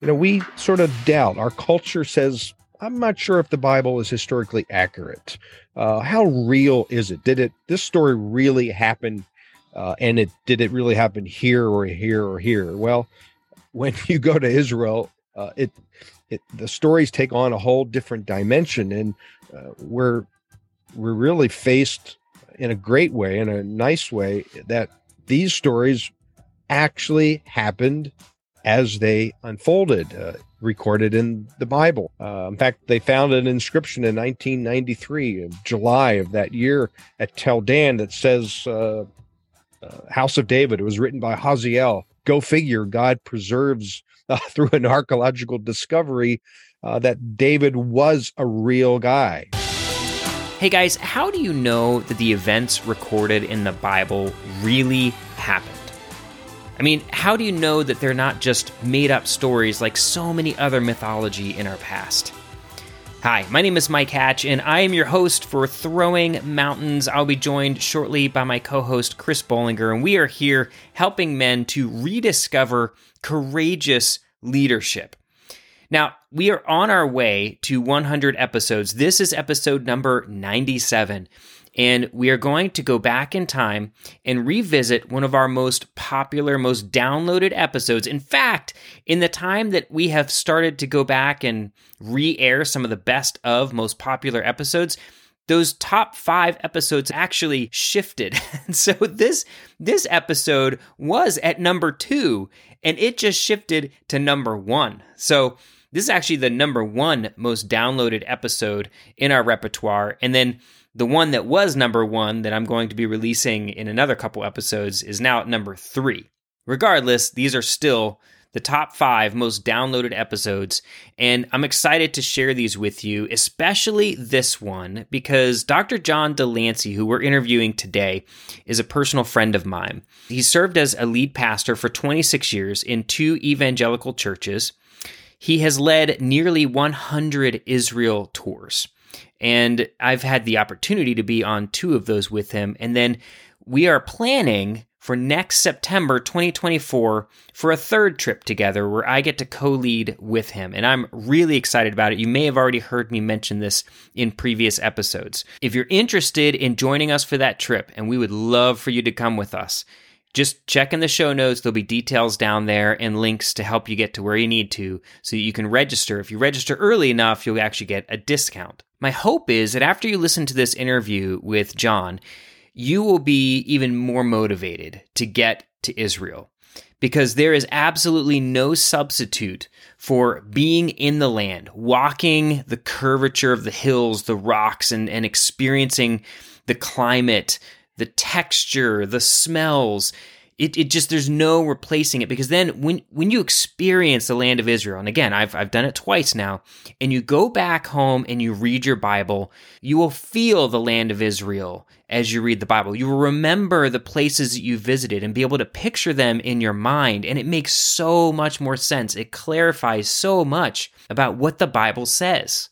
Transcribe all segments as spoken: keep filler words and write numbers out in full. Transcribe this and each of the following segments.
You know, we sort of doubt. Our culture says, I'm not sure if the Bible is historically accurate. Uh, how real is it? Did it, this story really happen? Uh, and it, did it really happen here or here or here? Well, when you go to Israel, uh, it, it, the stories take on a whole different dimension, and uh, we're, we're really faced in a great way, in a nice way, that these stories actually happened as they unfolded, uh, recorded in the Bible. Uh, in fact, they found an inscription in nineteen ninety-three, in July of that year, at Tel Dan that says, uh, uh, House of David. It was written by Haziel. Go figure, God preserves uh, through an archaeological discovery uh, that David was a real guy. Hey guys, how do you know that the events recorded in the Bible really happened? I mean, how do you know that they're not just made-up stories like so many other mythology in our past? Hi, my name is Mike Hatch, and I am your host for Throwing Mountains. I'll be joined shortly by my co-host, Chris Bollinger, and we are here helping men to rediscover courageous leadership. Now, we are on our way to one hundred episodes. This is episode number ninety-seven. And we are going to go back in time and revisit one of our most popular, most downloaded episodes. In fact, in the time that we have started to go back and re-air some of the best of, most popular episodes, those top five episodes actually shifted. And so this, this episode was at number two, and it just shifted to number one. So this is actually the number one most downloaded episode in our repertoire. And then the one that was number one that I'm going to be releasing in another couple episodes is now at number three. Regardless, these are still the top five most downloaded episodes, and I'm excited to share these with you, especially this one, because Doctor John Delancey, who we're interviewing today, is a personal friend of mine. He served as a lead pastor for twenty-six years in two evangelical churches. He has led nearly one hundred Israel tours. And I've had the opportunity to be on two of those with him. And then we are planning for next September twenty twenty-four for a third trip together where I get to co-lead with him. And I'm really excited about it. You may have already heard me mention this in previous episodes. If you're interested in joining us for that trip, and we would love for you to come with us, just check in the show notes. There'll be details down there and links to help you get to where you need to so that you can register. If you register early enough, you'll actually get a discount. My hope is that after you listen to this interview with John, you will be even more motivated to get to Israel, because there is absolutely no substitute for being in the land, walking the curvature of the hills, the rocks, and, and experiencing the climate, the texture, the smells. It, it just, there's no replacing it, because then when, when you experience the land of Israel, and again, I've, I've done it twice now, and you go back home and you read your Bible, you will feel the land of Israel as you read the Bible. You will remember the places that you visited and be able to picture them in your mind, and it makes so much more sense. It clarifies so much about what the Bible says.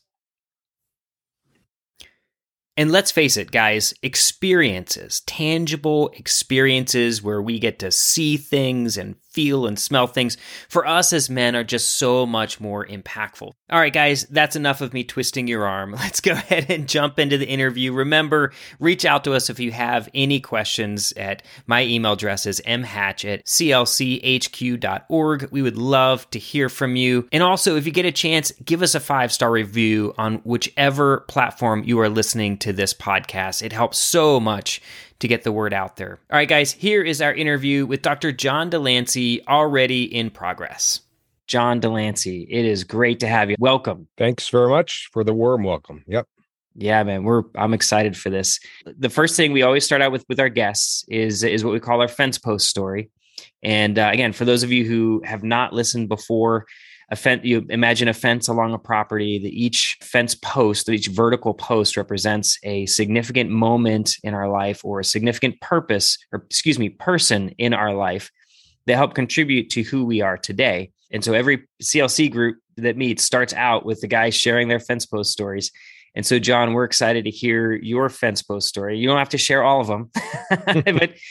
And let's face it, guys, experiences, tangible experiences where we get to see things and feel and smell things, for us as men are just so much more impactful. All right, guys, that's enough of me twisting your arm. Let's go ahead and jump into the interview. Remember, reach out to us if you have any questions. At my email address is m hatch at c l c h q dot org. We would love to hear from you. And also, if you get a chance, give us a five-star review on whichever platform you are listening to this podcast. It helps so much to get the word out there. All right, guys, here is our interview with Doctor John Delancey, already in progress. John Delancey, it is great to have you. Welcome. Thanks very much for the warm welcome. Yep. Yeah, man, we're I'm excited for this. The first thing we always start out with with our guests is is what we call our fence post story. And uh, again, for those of you who have not listened before, a fence, you imagine a fence along a property. That each fence post, each vertical post represents a significant moment in our life, or a significant purpose, or excuse me, person in our life that help contribute to who we are today. And so every C L C group that meets starts out with the guys sharing their fence post stories. And so, John, we're excited to hear your fence post story. You don't have to share all of them, but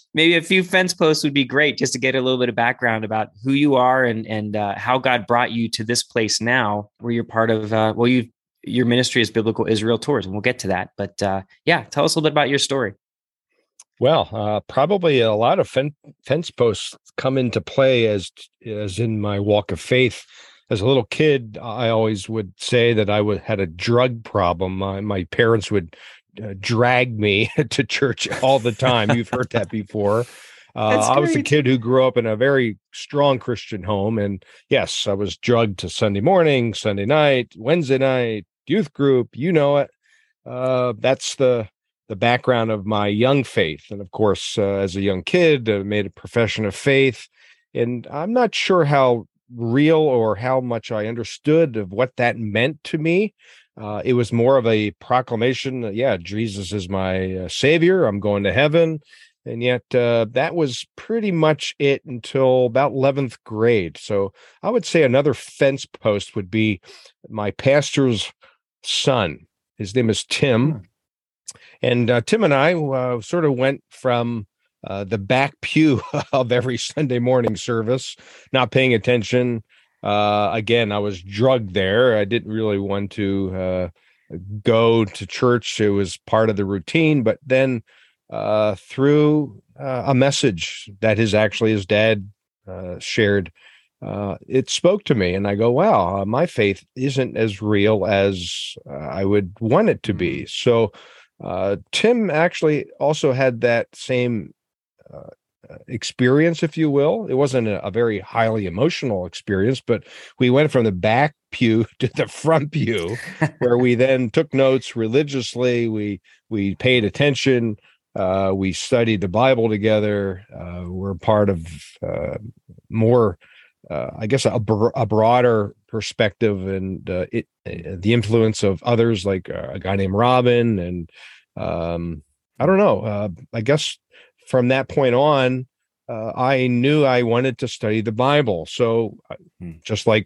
maybe a few fence posts would be great just to get a little bit of background about who you are and and uh, how God brought you to this place now, where you're part of. Uh, well, you your ministry is Biblical Israel Tours, and we'll get to that. But uh, yeah, tell us a little bit about your story. Well, uh, probably a lot of fen- fence posts come into play as as in my walk of faith. As a little kid, I always would say that I would, had a drug problem. My, my parents would uh, drag me to church all the time. You've heard that before. Uh, I was a kid who grew up in a very strong Christian home. And yes, I was drugged to Sunday morning, Sunday night, Wednesday night, youth group, you know it. Uh, that's the the background of my young faith. And of course, uh, as a young kid, I made a profession of faith. And I'm not sure how real or how much I understood of what that meant to me. Uh, it was more of a proclamation that, yeah, Jesus is my uh, savior. I'm going to heaven. And yet uh, that was pretty much it until about eleventh grade. So I would say another fence post would be my pastor's son. His name is Tim. Hmm. And uh, Tim and I uh, sort of went from Uh, the back pew of every Sunday morning service, not paying attention. Uh, again, I was drugged there. I didn't really want to uh, go to church. It was part of the routine. But then uh, through uh, a message that his actually his dad uh, shared, uh, it spoke to me. And I go, wow, uh, my faith isn't as real as uh, I would want it to be. So uh, Tim actually also had that same Uh, experience, if you will. It wasn't a, a very highly emotional experience, but we went from the back pew to the front pew, where we then took notes religiously. We we paid attention. Uh, we studied the Bible together. Uh, we're part of uh, more, uh, I guess, a, bro- a broader perspective, and uh, it, uh, the influence of others, like uh, a guy named Robin, and um, I don't know. Uh, I guess. From that point on, uh, I knew I wanted to study the Bible. So hmm. just like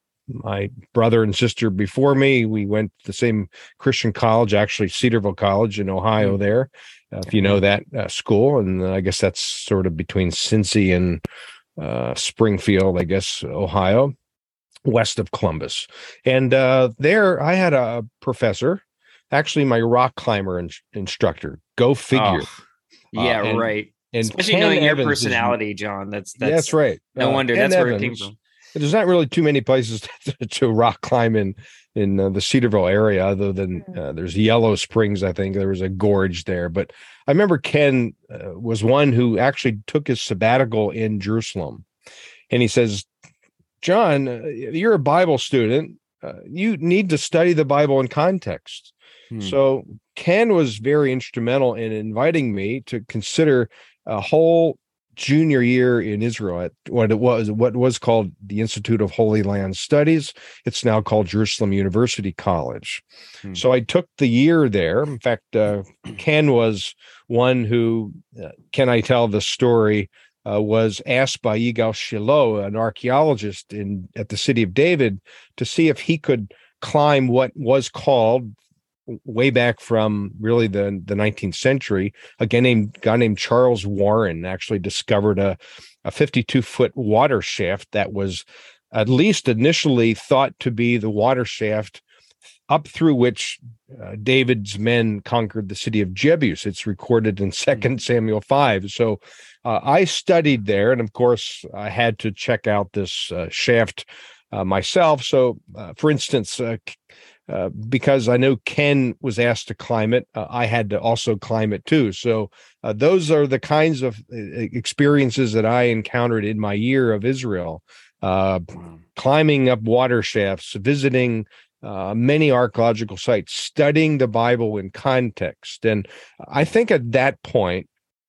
my brother and sister before me, we went to the same Christian college, actually Cedarville College in Ohio hmm. there, uh, if you know that uh, school. And I guess that's sort of between Cincy and uh, Springfield, I guess, Ohio, west of Columbus. And uh, there I had a professor, actually my rock climber in- instructor. Go figure. Oh. Yeah, uh, and, right. And especially Ken knowing Evans your personality, is, John. That's that's, that's right. No uh, wonder. Ken that's Evans, where it came from. There's not really too many places to, to rock climb in in uh, the Cedarville area, other than uh, there's Yellow Springs. I think there was a gorge there, but I remember Ken uh, was one who actually took his sabbatical in Jerusalem, and he says, "John, uh, you're a Bible student. Uh, you need to study the Bible in context." Hmm. So Ken was very instrumental in inviting me to consider a whole junior year in Israel at what it was, what was called the Institute of Holy Land Studies. It's now called Jerusalem University College. Hmm. So I took the year there. In fact, uh, Ken was one who, uh, can I tell the story, uh, was asked by Yigal Shiloh, an archaeologist in at the city of David, to see if he could climb what was called, way back from really the, the nineteenth century, a guy named, guy named Charles Warren actually discovered a, a fifty-two foot water shaft that was at least initially thought to be the water shaft up through which uh, David's men conquered the city of Jebus. It's recorded in Second Samuel five. So uh, I studied there, and of course I had to check out this uh, shaft uh, myself. So uh, for instance, uh, Uh, because I know Ken was asked to climb it, uh, I had to also climb it too. So uh, those are the kinds of experiences that I encountered in my year of Israel, uh, climbing up water shafts, visiting uh, many archaeological sites, studying the Bible in context. And I think at that point,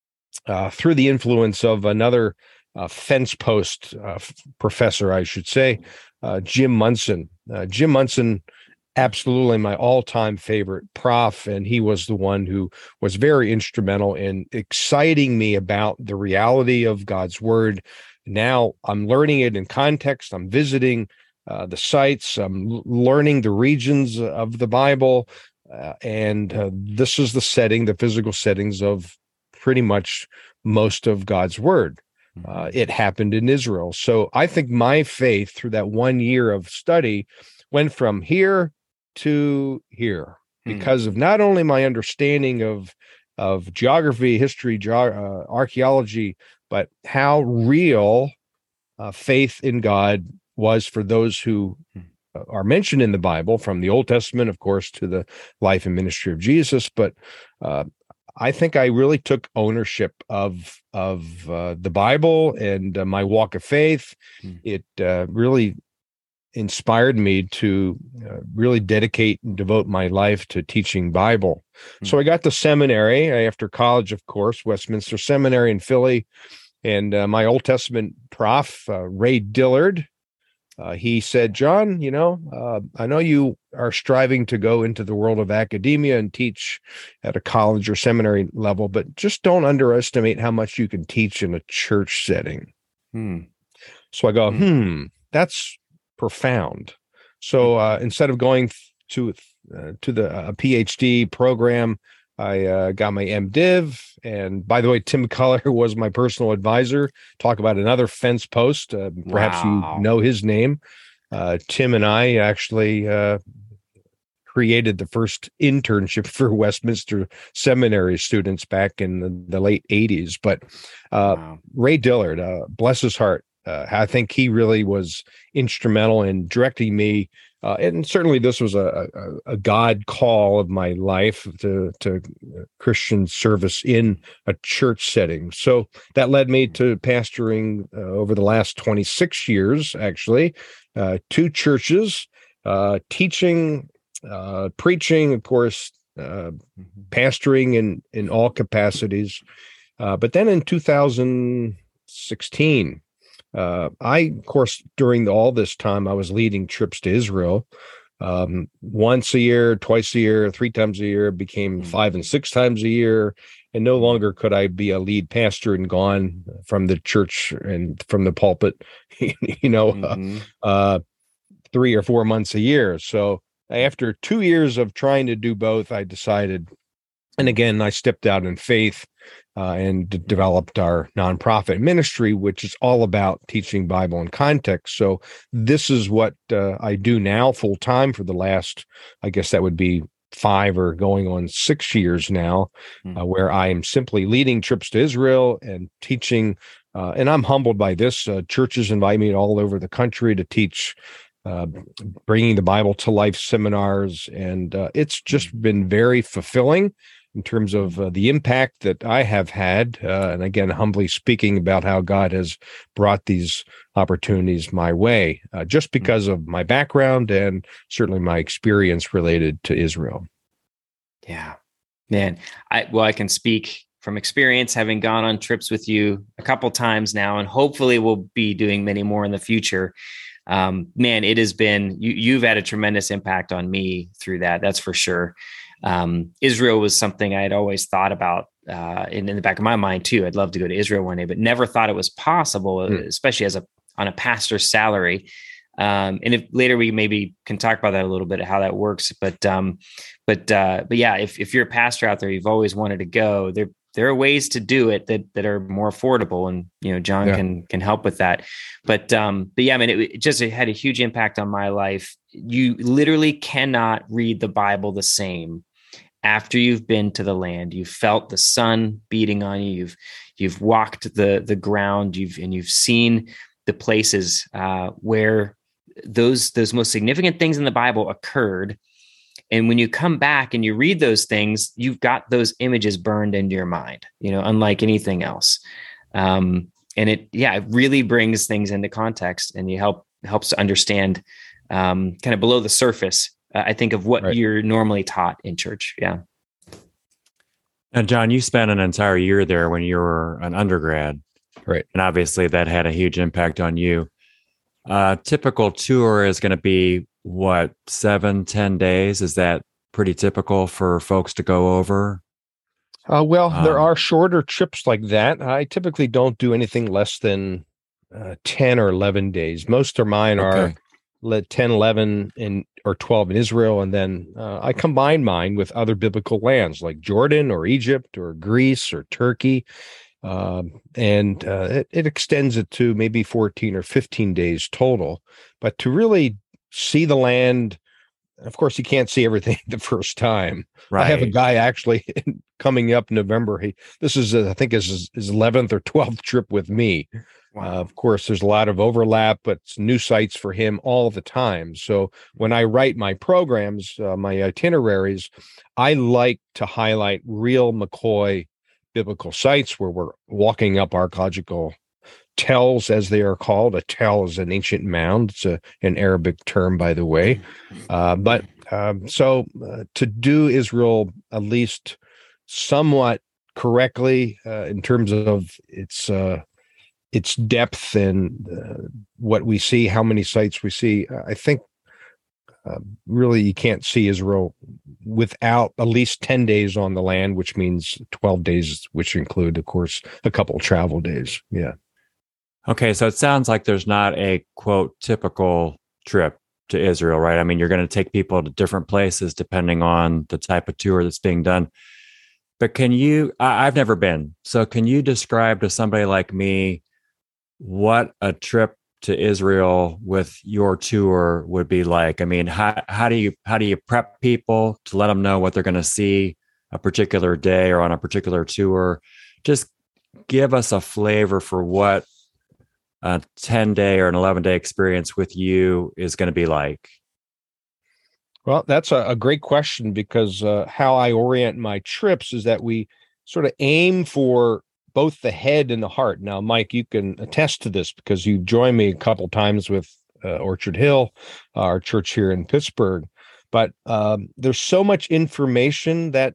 uh, through the influence of another uh, fence post uh, f- professor, I should say, uh, Jim Munson, uh, Jim Munson, absolutely my all-time favorite prof, and he was the one who was very instrumental in exciting me about the reality of God's word. Now I'm learning it in context. I'm visiting uh, the sites. I'm l- learning the regions of the Bible, uh, and uh, this is the setting, the physical settings of pretty much most of God's word. Uh, it happened in Israel. So I think my faith through that one year of study went from here to here because of not only my understanding of of geography, history, ge- uh, archaeology, but how real uh, faith in God was for those who are mentioned in the Bible, from the Old Testament, of course, to the life and ministry of Jesus. But uh, I think I really took ownership of of uh, the Bible and uh, my walk of faith. Mm. It uh, really inspired me to uh, really dedicate and devote my life to teaching Bible. Mm. So I got to seminary after college, of course, Westminster Seminary in Philly, and uh, my Old Testament prof, uh, Ray Dillard. Uh, he said, John, you know, uh, I know you are striving to go into the world of academia and teach at a college or seminary level, but just don't underestimate how much you can teach in a church setting. Hmm. So I go, hmm, hmm that's profound. So uh, instead of going to uh, to the uh, PhD program, I uh, got my MDiv. And by the way, Tim Keller was my personal advisor. Talk about another fence post. Uh, perhaps wow. you know his name. Uh, Tim and I actually uh, created the first internship for Westminster Seminary students back in the, the late eighties. But uh, wow. Ray Dillard, uh, bless his heart, uh, I think he really was instrumental in directing me. Uh, and certainly this was a, a, a God call of my life to, to Christian service in a church setting. So that led me to pastoring uh, over the last twenty-six years, actually, uh, two churches, uh, teaching, uh, preaching, of course, uh, pastoring in, in all capacities. Uh, but then in two thousand sixteen, Uh, I, of course, during all this time, I was leading trips to Israel um, once a year, twice a year, three times a year, became five and six times a year. And no longer could I be a lead pastor and gone from the church and from the pulpit, you know, mm-hmm. uh, uh, three or four months a year. So after two years of trying to do both, I decided, and again, I stepped out in faith. Uh, and d- developed our nonprofit ministry, which is all about teaching Bible in context. So this is what uh, I do now full time for the last, I guess that would be five or going on six years now, mm-hmm. uh, where I am simply leading trips to Israel and teaching. Uh, and I'm humbled by this. Uh, churches invite me all over the country to teach Uh, bringing the Bible to life seminars. And uh, it's just been very fulfilling in terms of uh, the impact that I have had. Uh, and again, humbly speaking about how God has brought these opportunities my way, uh, just because of my background and certainly my experience related to Israel. Yeah, man. I, well, I can speak from experience, having gone on trips with you a couple times now, and hopefully we'll be doing many more in the future. Um, man, it has been, you, you've had a tremendous impact on me through that. That's for sure. Um, Israel was something I had always thought about, uh, in, in the back of my mind too. I'd love to go to Israel one day, but never thought it was possible, mm. especially as a, on a pastor's salary. Um, and if later we maybe can talk about that a little bit, how that works. But, um, but, uh, but yeah, if, if you're a pastor out there, you've always wanted to go there. There are ways to do it that that are more affordable, and you know John yeah. can can help with that. But um, but yeah, I mean, it, it just it had a huge impact on my life. You literally cannot read the Bible the same after you've been to the land. You've felt the sun beating on you. You've you've walked the the ground. You've and you've seen the places uh, where those those most significant things in the Bible occurred. And when you come back and you read those things, you've got those images burned into your mind, you know, unlike anything else. Um, and it, yeah, it really brings things into context, and you help helps to understand um, kind of below the surface, uh, I think, of what right. you're normally taught in church. Yeah. And John, you spent an entire year there when you were an undergrad. Right. And obviously that had a huge impact on you. Uh, typical tour is going to be what, seven, ten days? Is that pretty typical for folks to go over? Uh, well, um, there are shorter trips like that. I typically don't do anything less than uh, ten or eleven days. Most of mine okay. are ten, eleven, in, or twelve in Israel. And then uh, I combine mine with other biblical lands like Jordan or Egypt or Greece or Turkey. Um, and uh, it, it extends it to maybe fourteen or fifteen days total. But to really see the land, of course, you can't see everything the first time. I have a Right. guy actually coming up November. He this is uh, I think his his eleventh or twelfth trip with me. Uh, Wow. of course, there's a lot of overlap, but it's new sites for him all the time. So when I write my programs, uh, my itineraries, I like to highlight real McCoy biblical sites where we're walking up archaeological tells, as they are called. A tell is an ancient mound. It's a, an Arabic term, by the way. Uh, but um, so uh, to do Israel at least somewhat correctly uh, in terms of its uh, its depth and uh, what we see, how many sites we see, I think uh, really you can't see Israel without at least ten days on the land, which means twelve days, which include, of course, a couple travel days. Yeah. Okay, so it sounds like there's not a quote typical trip to Israel, right? I mean, you're going to take people to different places depending on the type of tour that's being done. But can you, I, I've never been, so can you describe to somebody like me what a trip to Israel with your tour would be like? I mean, how, how do you, how do you prep people to let them know what they're going to see a particular day or on a particular tour? Just give us a flavor for what a ten day or an eleven day experience with you is going to be like. Well, that's a, a great question, because uh, how I orient my trips is that we sort of aim for both the head and the heart. Now, Mike, you can attest to this because you joined me a couple times with uh, Orchard Hill, our church here in Pittsburgh. But um, there's so much information that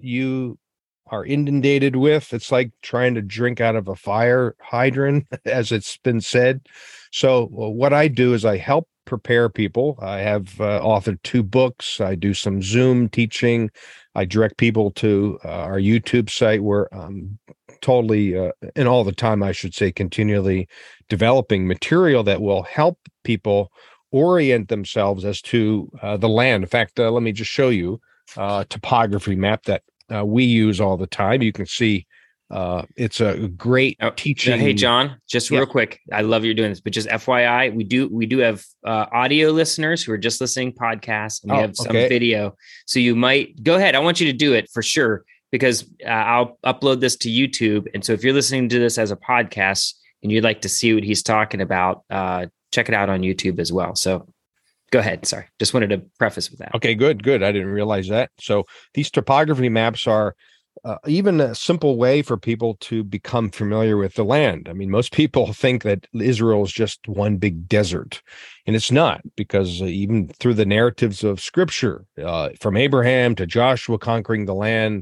you are inundated with. It's like trying to drink out of a fire hydrant, as it's been said. So well, what I do is I help prepare people. I have uh, authored two books. I do some Zoom teaching. I direct people to uh, our YouTube site, where I'm totally, uh, and all the time, I should say, continually developing material that will help people orient themselves as to uh, the land. In fact, uh, let me just show you a topography map that Uh, we use all the time. You can see uh, it's a great Oh, teaching. Hey, John, just real Yeah. quick. I love you're doing this, but just F Y I, we do we do have uh, audio listeners who are just listening podcasts, and we Oh, have some okay. video. So you might go ahead. I want you to do it for sure, because uh, I'll upload this to YouTube. And so if you're listening to this as a podcast and you'd like to see what he's talking about, uh, check it out on YouTube as well. So go ahead. Sorry. Just wanted to preface with that. Okay, good, good. I didn't realize that. So these topography maps are uh, even a simple way for people to become familiar with the land. I mean, most people think that Israel is just one big desert, and it's not, because uh, even through the narratives of Scripture, uh, from Abraham to Joshua conquering the land,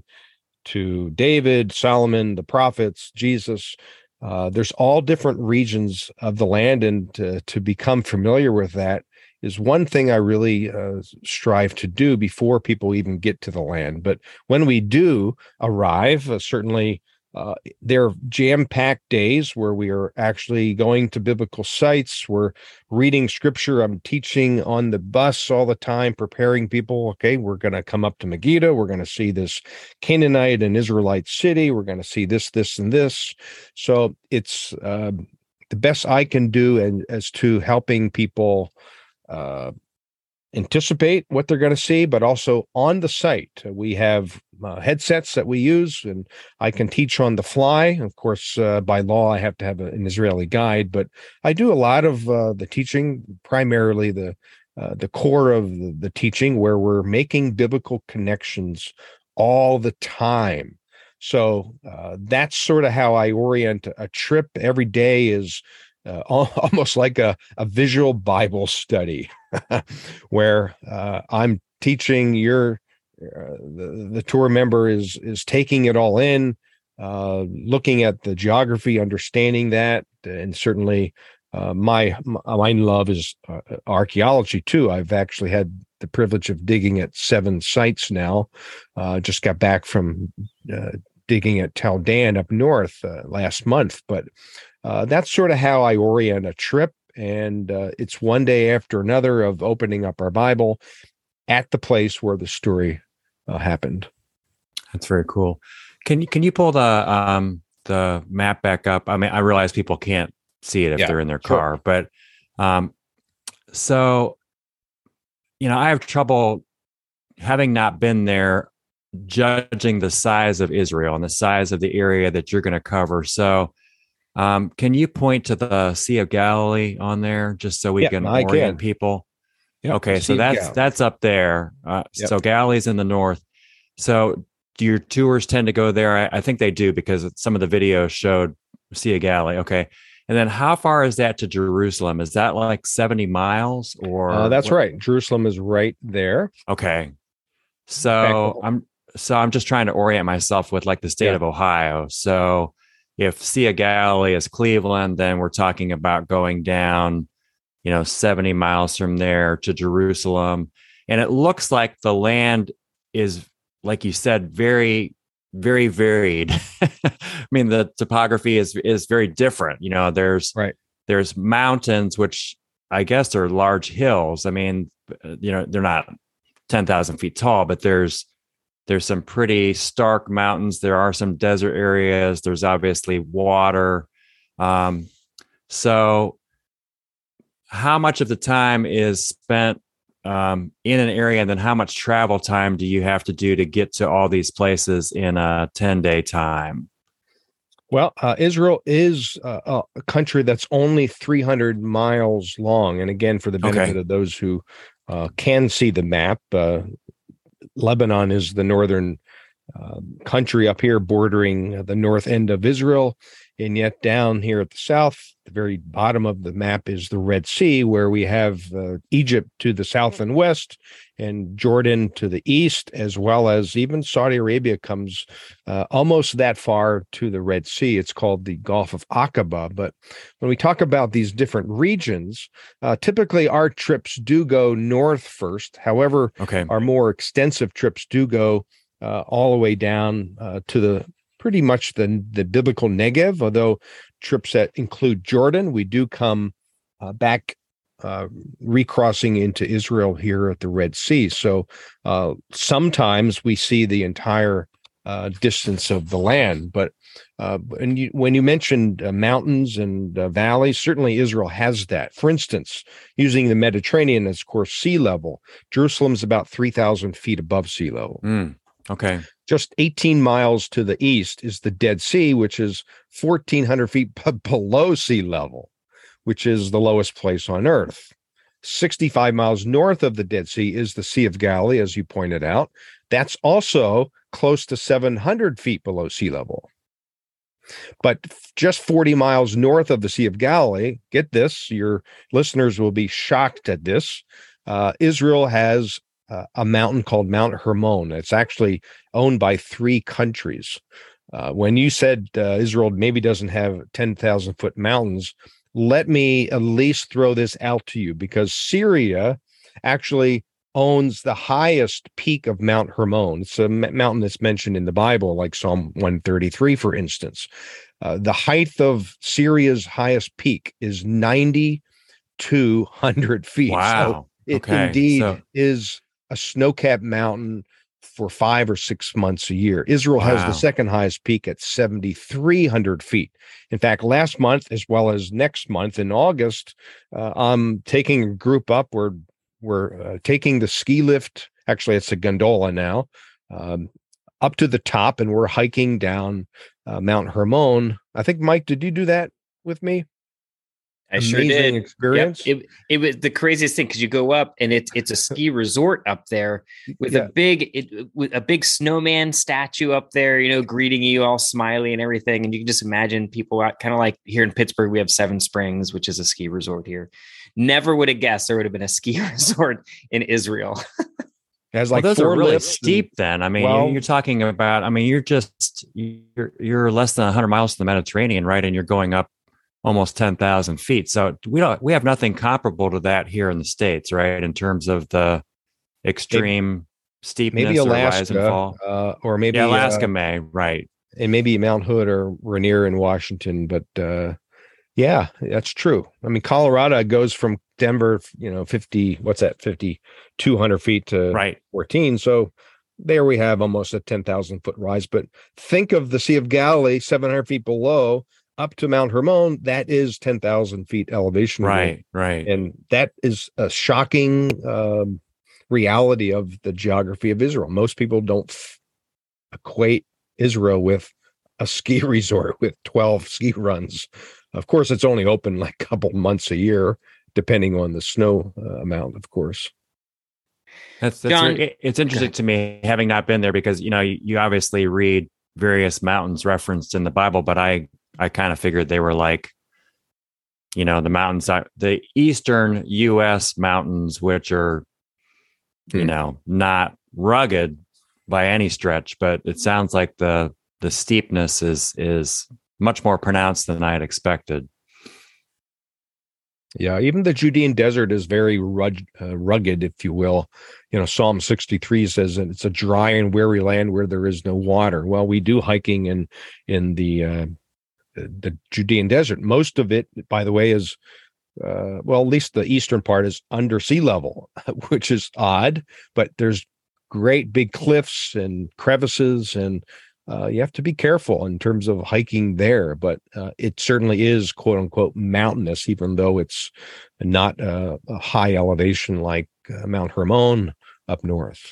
to David, Solomon, the prophets, Jesus, uh, there's all different regions of the land, and to, to become familiar with that is one thing I really uh, strive to do before people even get to the land. But when we do arrive, uh, certainly uh, there are jam-packed days where we are actually going to biblical sites. We're reading scripture. I'm teaching on the bus all the time, preparing people. Okay, we're going to come up to Megiddo. We're going to see this Canaanite and Israelite city. We're going to see this, this, and this. So it's uh, the best I can do, and as to helping people uh, anticipate what they're going to see, but also on the site. We have uh, headsets that we use, and I can teach on the fly. Of course, uh, by law, I have to have a, an Israeli guide, but I do a lot of uh, the teaching, primarily the uh, the core of the, the teaching, where we're making biblical connections all the time. So uh, that's sort of how I orient a trip. Every day is Uh, almost like a, a visual Bible study, where uh, I'm teaching your uh, the, the tour member is is taking it all in, uh, looking at the geography, understanding that, and certainly uh, my my love is uh, archaeology too. I've actually had the privilege of digging at seven sites now. Uh, just got back from uh, digging at Tel Dan up north uh, last month, but. Uh, that's sort of how I orient a trip, and uh, it's one day after another of opening up our Bible at the place where the story uh, happened. That's very cool. Can you can you pull the um, the map back up. I mean, I realize people can't see it if Yeah, they're in their sure. car, but um, so you know, I have trouble having not been there judging the size of Israel and the size of the area that you're going to cover. So, um, can you point to the Sea of Galilee on there just so we Yeah, can I orient can. people? Yep, Okay, the so Sea of that's Galilee. that's up there. Uh, Yep. So Galilee's in the north. So do your tours tend to go there? I, I think they do because some of the videos showed Sea of Galilee. Okay, and then how far is that to Jerusalem? Is that like seventy miles or? Uh, that's what? right. Jerusalem is right there. Okay, In fact, so the- I'm so I'm just trying to orient myself with like the state Yeah. of Ohio. So if Sea of Galilee is Cleveland, then we're talking about going down, you know, seventy miles from there to Jerusalem. And it looks like the land is, like you said, very, very varied. I mean, the topography is is very different. You know, there's Right. there's mountains, which I guess are large hills. I mean, you know, they're not ten thousand feet tall, but there's there's some pretty stark mountains. There are some desert areas. There's obviously water. Um, so how much of the time is spent um, in an area, and then how much travel time do you have to do to get to all these places in a ten day time? Well, uh, Israel is uh, a country that's only three hundred miles long. And again, for the benefit Okay. of those who uh, can see the map, uh, Lebanon is the northern uh, country up here bordering the north end of Israel. And yet down here at the south, the very bottom of the map is the Red Sea, where we have uh, Egypt to the south and west and Jordan to the east, as well as even Saudi Arabia comes uh, almost that far to the Red Sea. It's called the Gulf of Aqaba. But when we talk about these different regions, uh, typically our trips do go north first. However, Okay. our more extensive trips do go uh, all the way down uh, to the pretty much the, the biblical Negev, although trips that include Jordan, we do come uh, back uh, recrossing into Israel here at the Red Sea. So uh, sometimes we see the entire uh, distance of the land. But uh, and you, when you mentioned uh, mountains and uh, valleys, certainly Israel has that. For instance, using the Mediterranean as, of course, sea level, Jerusalem's about three thousand feet above sea level. Mm, okay. Just eighteen miles to the east is the Dead Sea, which is fourteen hundred feet b- below sea level, which is the lowest place on earth. sixty-five miles north of the Dead Sea is the Sea of Galilee, as you pointed out. That's also close to seven hundred feet below sea level. But just forty miles north of the Sea of Galilee, get this, your listeners will be shocked at this. Uh, Israel has uh, a mountain called Mount Hermon. It's actually owned by three countries. Uh, when you said uh, Israel maybe doesn't have ten thousand foot mountains, let me at least throw this out to you, because Syria actually owns the highest peak of Mount Hermon. It's a m- mountain that's mentioned in the Bible, like Psalm one thirty-three, for instance. Uh, the height of Syria's highest peak is ninety-two hundred feet. So Wow. it Okay. indeed So- is a snow-capped mountain for five or six months a year. Israel has Wow. the second highest peak at seventy-three hundred feet. In fact, last month, as well as next month in August, uh, I'm taking a group up. We're we're uh, taking the ski lift. Actually, it's a gondola now, um, up to the top, and we're hiking down uh, Mount Hermon. I think, Mike, did you do that with me? I sure Amazing did. experience. Yep. It it was the craziest thing because you go up and it's it's a ski resort up there with Yeah. a big it, with a big snowman statue up there, you know, greeting you all smiley and everything. And you can just imagine people out, kind of like here in Pittsburgh, we have Seven Springs, which is a ski resort here. Never would have guessed there would have been a ski resort in Israel. It has like well, those four are really lifts and- steep. Then I mean, Well- you're, you're talking about. I mean, you're just you're you're less than one hundred miles to the Mediterranean, right? And you're going up almost ten thousand feet. So we don't we have nothing comparable to that here in the States, right? In terms of the extreme steepness maybe or rise and Alaska, fall. uh, or maybe Yeah, Alaska uh, may, right. and maybe Mount Hood or Rainier in Washington. But uh, yeah, that's true. I mean, Colorado goes from Denver, you know, fifty, what's that, fifty-two hundred feet to Right. fourteen. So there we have almost a ten thousand foot rise. But think of the Sea of Galilee, seven hundred feet below, up to Mount Hermon. That is ten thousand feet elevation. Right, again. right. And that is a shocking um, reality of the geography of Israel. Most people don't f- equate Israel with a ski resort with twelve ski runs. Of course, it's only open like a couple months a year, depending on the snow uh, amount, of course. That's, that's John, very, it's interesting to me, having not been there, because, you know, you, you obviously read various mountains referenced in the Bible, but I, I kind of figured they were like, you know, the mountains, the eastern U S mountains, which are, you Hmm. know, not rugged by any stretch, but it sounds like the, the steepness is, is much more pronounced than I had expected. Yeah, even the Judean desert is very rug, uh, rugged, if you will. You know, Psalm sixty-three says that it's a dry and weary land where there is no water. Well, we do hiking in in the uh, the Judean desert. Most of it, by the way, is uh, well, at least the eastern part is under sea level, which is odd. But there's great big cliffs and crevices, and uh, you have to be careful in terms of hiking there. But uh, it certainly is "quote unquote" mountainous, even though it's not uh, a high elevation like uh, Mount Hermon up north.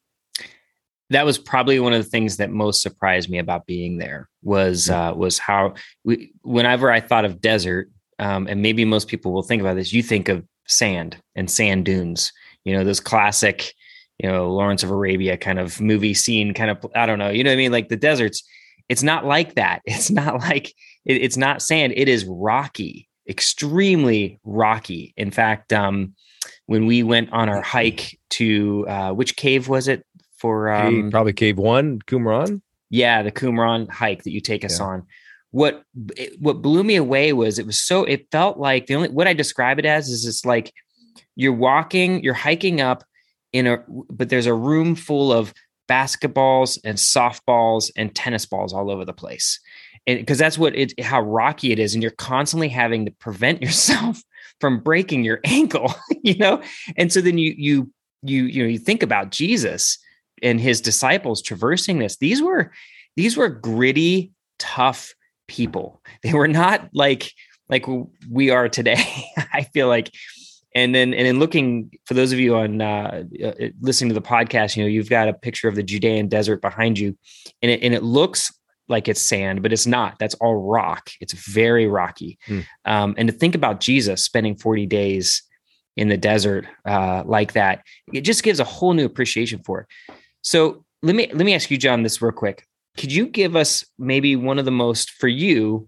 That was probably one of the things that most surprised me about being there was uh, was how we, whenever I thought of desert, um, and maybe most people will think about this, you think of sand and sand dunes, you know, those classic, you know, Lawrence of Arabia kind of movie scene, kind of, I don't know, you know what I mean? Like the deserts, it's not like that. It's not like, it, it's not sand. It is rocky, extremely rocky. In fact, um, when we went on our hike to, uh, which cave was it for? Um, Cave, probably Cave One, Qumran. Yeah, the Qumran hike that you take us Yeah. on. What what blew me away was it was so, it felt like the only, what I describe it as is it's like you're walking, you're hiking up in a, but there's a room full of basketballs and softballs and tennis balls all over the place. And because that's what it, how rocky it is. And you're constantly having to prevent yourself from breaking your ankle, you know? And so then you, you, you, you know, you think about Jesus and his disciples traversing this. These were, these were gritty, tough people. They were not like, like we are today. I feel like, and then, and then looking for those of you on uh, uh, listening to the podcast, you know, you've got a picture of the Judean desert behind you, and it, and it looks like it's sand, but it's not. That's all rock. It's very rocky. Hmm. Um, and to think about Jesus spending forty days in the desert uh, like that, it just gives a whole new appreciation for it. So let me, let me ask you, John, this real quick. Could you give us maybe one of the most, for you,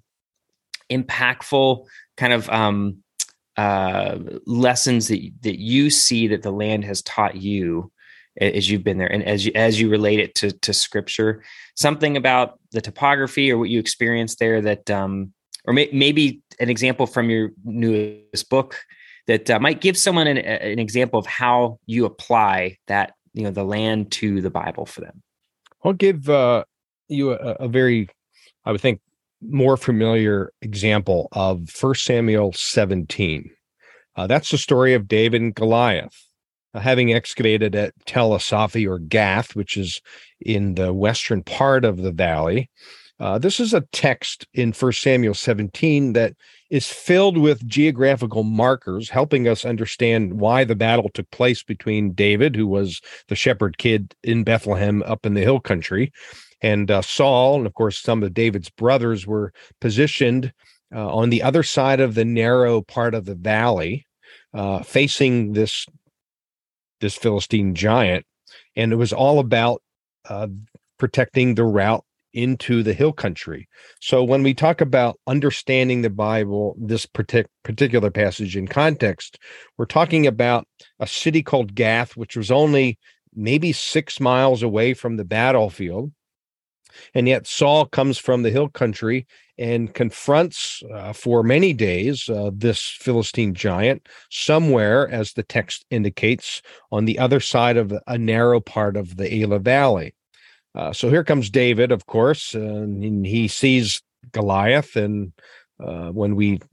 impactful kind of um, uh, lessons that, that you see that the land has taught you as you've been there, and as you, as you relate it to, to scripture, something about the topography or what you experienced there that, um, or may, maybe an example from your newest book that uh, might give someone an, an example of how you apply that, you know, the land to the Bible for them. I'll give uh, you a, a very, I would think, more familiar example of First Samuel seventeen. Uh, that's the story of David and Goliath. Uh, having excavated at Tel Asafi or Gath, which is in the western part of the valley, uh, this is a text in First Samuel seventeen that is filled with geographical markers, helping us understand why the battle took place between David, who was the shepherd kid in Bethlehem up in the hill country, and uh, Saul, and of course, some of David's brothers were positioned uh, on the other side of the narrow part of the valley, uh, facing this, this Philistine giant. And it was all about uh, protecting the route into the hill country. So when we talk about understanding the Bible, this partic- particular passage in context, we're talking about a city called Gath, which was only maybe six miles away from the battlefield. And yet Saul comes from the hill country and confronts uh, for many days uh, this Philistine giant somewhere, as the text indicates, on the other side of a narrow part of the Elah Valley. Uh, so here comes David, of course, uh, and he sees Goliath. And uh, when we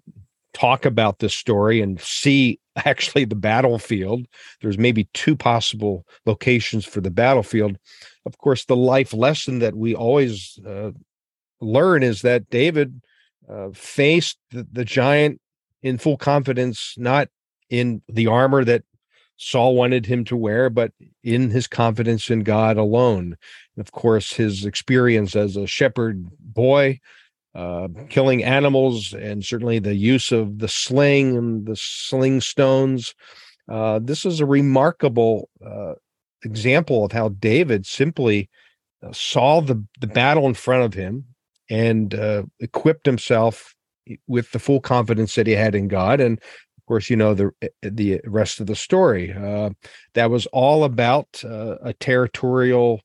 talk about this story and see actually the battlefield, there's maybe two possible locations for the battlefield. Of course, the life lesson that we always uh, learn is that David uh, faced the, the giant in full confidence, not in the armor that Saul wanted him to wear, but in his confidence in God alone. And of course, his experience as a shepherd boy, uh, killing animals, and certainly the use of the sling and the sling stones. Uh, this is a remarkable uh, example of how David simply uh, saw the, the battle in front of him and uh, equipped himself with the full confidence that he had in God. And of course, you know the the rest of the story. Uh, that was all about uh, a territorial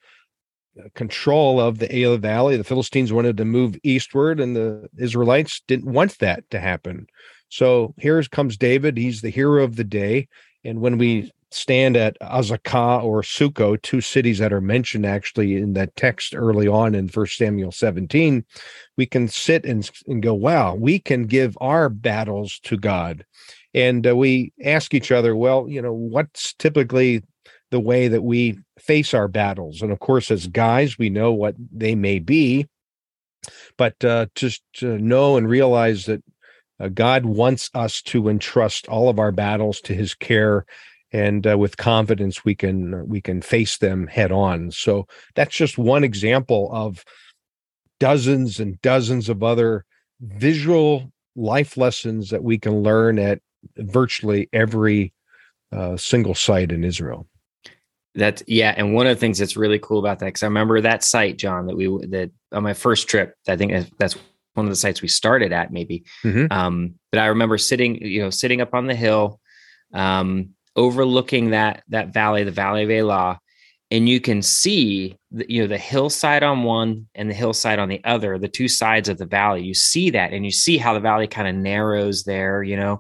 control of the Elah Valley. The Philistines wanted to move eastward, and the Israelites didn't want that to happen. So here comes David. He's the hero of the day. And when we stand at Azekah or Sukkot, two cities that are mentioned actually in that text early on in First Samuel seventeen, we can sit and, and go, wow, we can give our battles to God. And uh, we ask each other, well, you know, what's typically the way that we face our battles? And of course, as guys, we know what they may be, but uh, just to know and realize that uh, God wants us to entrust all of our battles to his care, and uh, with confidence we can we can face them head on. So that's just one example of dozens and dozens of other visual life lessons that we can learn at virtually every uh, single site in Israel. That's yeah, and one of the things that's really cool about that, because I remember that site, John, that we that on my first trip, I think that's one of the sites we started at, maybe. Mm-hmm. Um, but I remember sitting, you know, sitting up on the hill, um, overlooking that that valley, the Valley of Elah, and you can see, the, you know, the hillside on one and the hillside on the other, the two sides of the valley. You see that, and you see how the valley kind of narrows there, you know.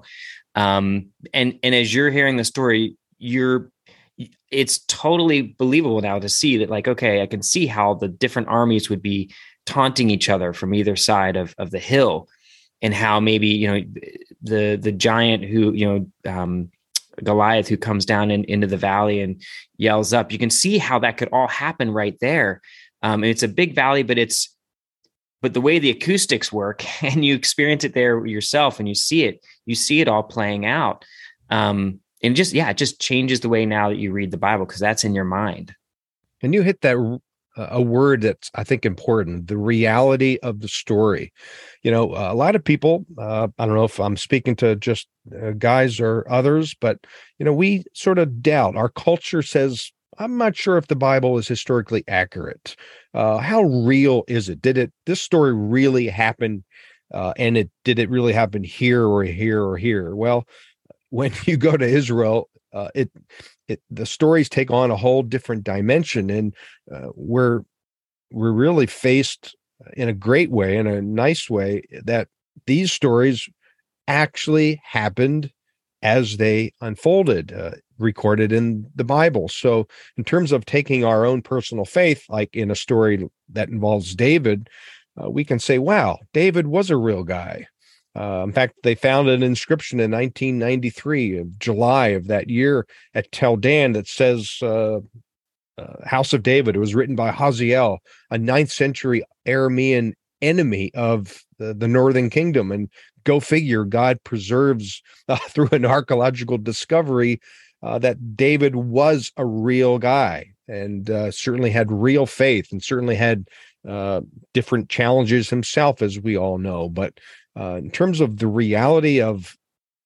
Um, and and as you're hearing the story, you're it's totally believable now to see that, like, okay, I can see how the different armies would be taunting each other from either side of, of the hill, and how maybe, you know, the, the giant who, you know, um, Goliath, who comes down in, into the valley and yells up, you can see how that could all happen right there. Um, and it's a big valley, but it's, but the way the acoustics work, and you experience it there yourself, and you see it, you see it all playing out. Um, And just, yeah, it just changes the way now that you read the Bible, because that's in your mind. And you hit that uh, a word that's, I think, important, the reality of the story. You know, uh, a lot of people, uh, I don't know if I'm speaking to just uh, guys or others, but, you know, we sort of doubt. Our culture says, I'm not sure if the Bible is historically accurate. Uh, how real is it? Did it, this story really happen? Uh, and it, did it really happen here or here or here? Well, when you go to Israel, uh, it, it the stories take on a whole different dimension, and uh, we're we're really faced in a great way, in a nice way, that these stories actually happened as they unfolded, uh, recorded in the Bible. So, in terms of taking our own personal faith, like in a story that involves David, uh, we can say, "Wow, David was a real guy." Uh, in fact, they found an inscription in nineteen ninety-three, of July of that year, at Tel Dan that says uh, uh, House of David. It was written by Hazael, a ninth century Aramean enemy of the, the Northern Kingdom. And go figure, God preserves uh, through an archaeological discovery uh, that David was a real guy, and uh, certainly had real faith, and certainly had uh, different challenges himself, as we all know. But Uh, in terms of the reality of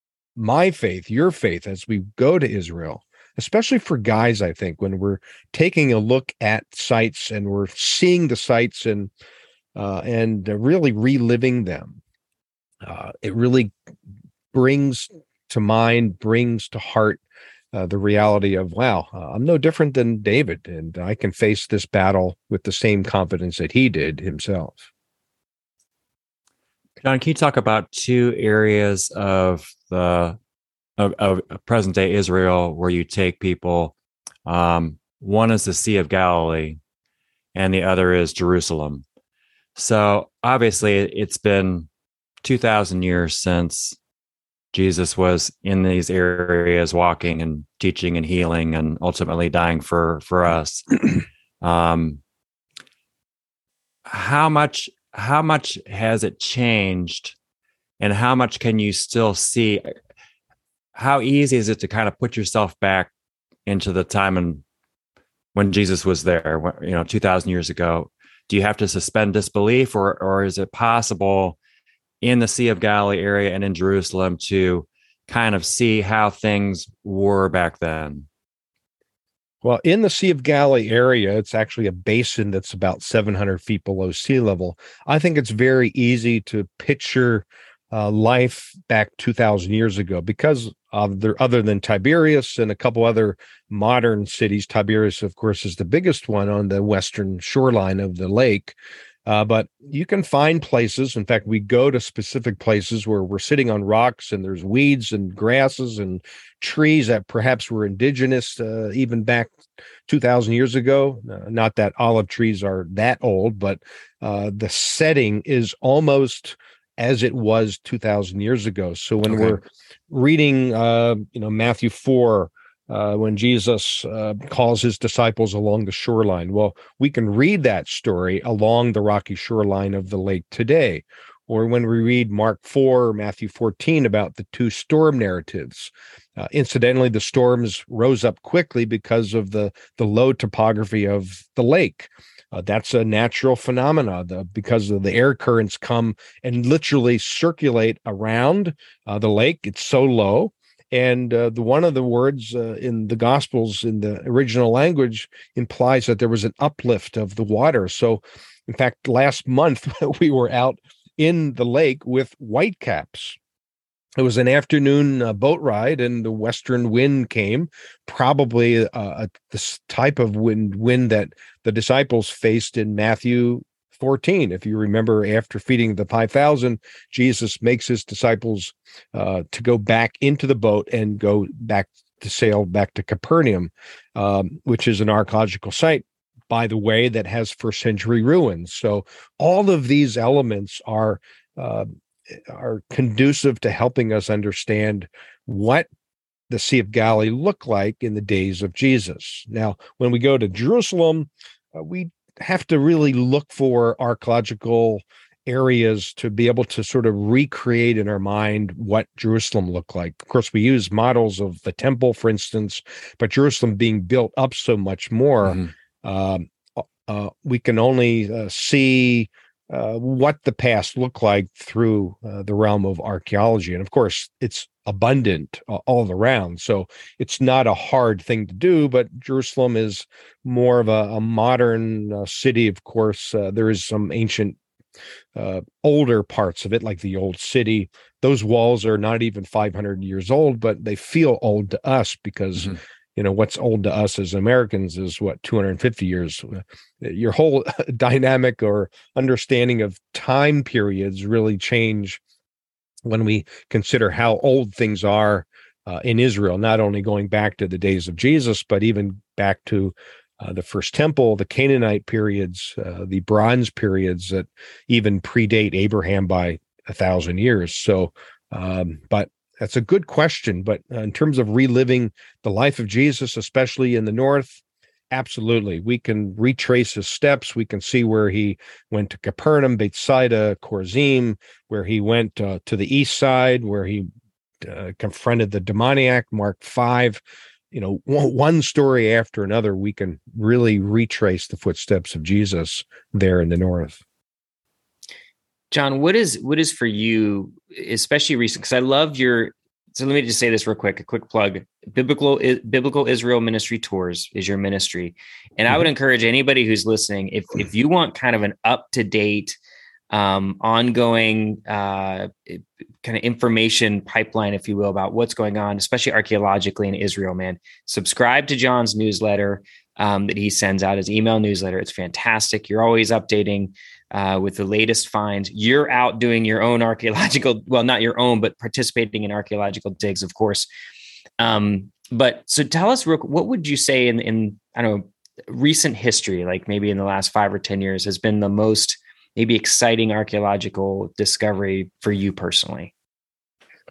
my faith, your faith, as we go to Israel, especially for guys, I think, when we're taking a look at sites and we're seeing the sites and uh, and really reliving them, uh, it really brings to mind, brings to heart uh, the reality of, wow, uh, I'm no different than David, and I can face this battle with the same confidence that he did himself. John, can you talk about two areas of the of, of present day Israel where you take people? Um, one is the Sea of Galilee, and the other is Jerusalem. So obviously, it's been two thousand years since Jesus was in these areas walking and teaching and healing and ultimately dying for, for us. Um, how much, how much has it changed, and how much can you still see? How easy is it to kind of put yourself back into the time and when Jesus was there, you know, two thousand years ago? Do you have to suspend disbelief, or, or is it possible in the Sea of Galilee area and in Jerusalem to kind of see how things were back then? Well, in the Sea of Galilee area, it's actually a basin that's about seven hundred feet below sea level. I think it's very easy to picture uh, life back two thousand years ago because of the, other than Tiberias and a couple other modern cities. Tiberias, of course, is the biggest one on the western shoreline of the lake. Uh, but you can find places. In fact, we go to specific places where we're sitting on rocks and there's weeds and grasses and trees that perhaps were indigenous uh, even back two thousand years ago. Uh, not that olive trees are that old, but uh, the setting is almost as it was two thousand years ago. So when okay. we're reading, uh, you know, Matthew four, Uh, when Jesus uh, calls his disciples along the shoreline. Well, we can read that story along the rocky shoreline of the lake today. Or when we read Mark four or Matthew fourteen about the two storm narratives. Uh, incidentally, the storms rose up quickly because of the, the low topography of the lake. Uh, that's a natural phenomena the, because of the air currents come and literally circulate around uh, the lake. It's so low. And uh, the one of the words uh, in the Gospels in the original language implies that there was an uplift of the water. So, in fact, last month we were out in the lake with whitecaps. It was an afternoon uh, boat ride, and the western wind came, probably uh, this type of wind, wind that the disciples faced in Matthew fourteen. If you remember, after feeding the five thousand, Jesus makes his disciples uh, to go back into the boat and go back to sail back to Capernaum, um, which is an archaeological site, by the way, that has first century ruins. So all of these elements are uh, are conducive to helping us understand what the Sea of Galilee looked like in the days of Jesus. Now, when we go to Jerusalem, uh, we have to really look for archaeological areas to be able to sort of recreate in our mind what Jerusalem looked like. Of course, we use models of the temple, for instance, but Jerusalem being built up so much more, mm-hmm. um, uh, we can only uh, see uh, what the past looked like through uh, the realm of archaeology. And of course, it's abundant uh, all around. So it's not a hard thing to do, but Jerusalem is more of a, a modern uh, city. Of course, uh, there is some ancient, uh, older parts of it, like the old city. Those walls are not even five hundred years old, but they feel old to us because, mm-hmm. you know, what's old to us as Americans is what, two hundred fifty years. Your whole dynamic or understanding of time periods really change when we consider how old things are uh, in Israel, not only going back to the days of Jesus, but even back to uh, the first temple, the Canaanite periods, uh, the bronze periods that even predate Abraham by a thousand years. So, um, but that's a good question. But uh, in terms of reliving the life of Jesus, especially in the north, absolutely. We can retrace his steps. We can see where he went to Capernaum, Bethsaida, Chorazim, where he went uh, to the east side, where he uh, confronted the demoniac, Mark five. You know, one, one story after another, we can really retrace the footsteps of Jesus there in the north. John, what is what is for you, especially recent? Because I loved your. So let me just say this real quick, a quick plug. Biblical Biblical Israel Ministry Tours is your ministry. And I would encourage anybody who's listening, if if you want kind of an up-to-date, um, ongoing uh, kind of information pipeline, if you will, about what's going on, especially archaeologically in Israel, man, subscribe to John's newsletter um, that he sends out, his email newsletter. It's fantastic. You're always updating Uh, with the latest finds. You're out doing your own archaeological, well, not your own, but participating in archaeological digs, of course. Um, but so tell us, real, what would you say in, in, I don't know, recent history, like maybe in the last five or ten years, has been the most maybe exciting archaeological discovery for you personally?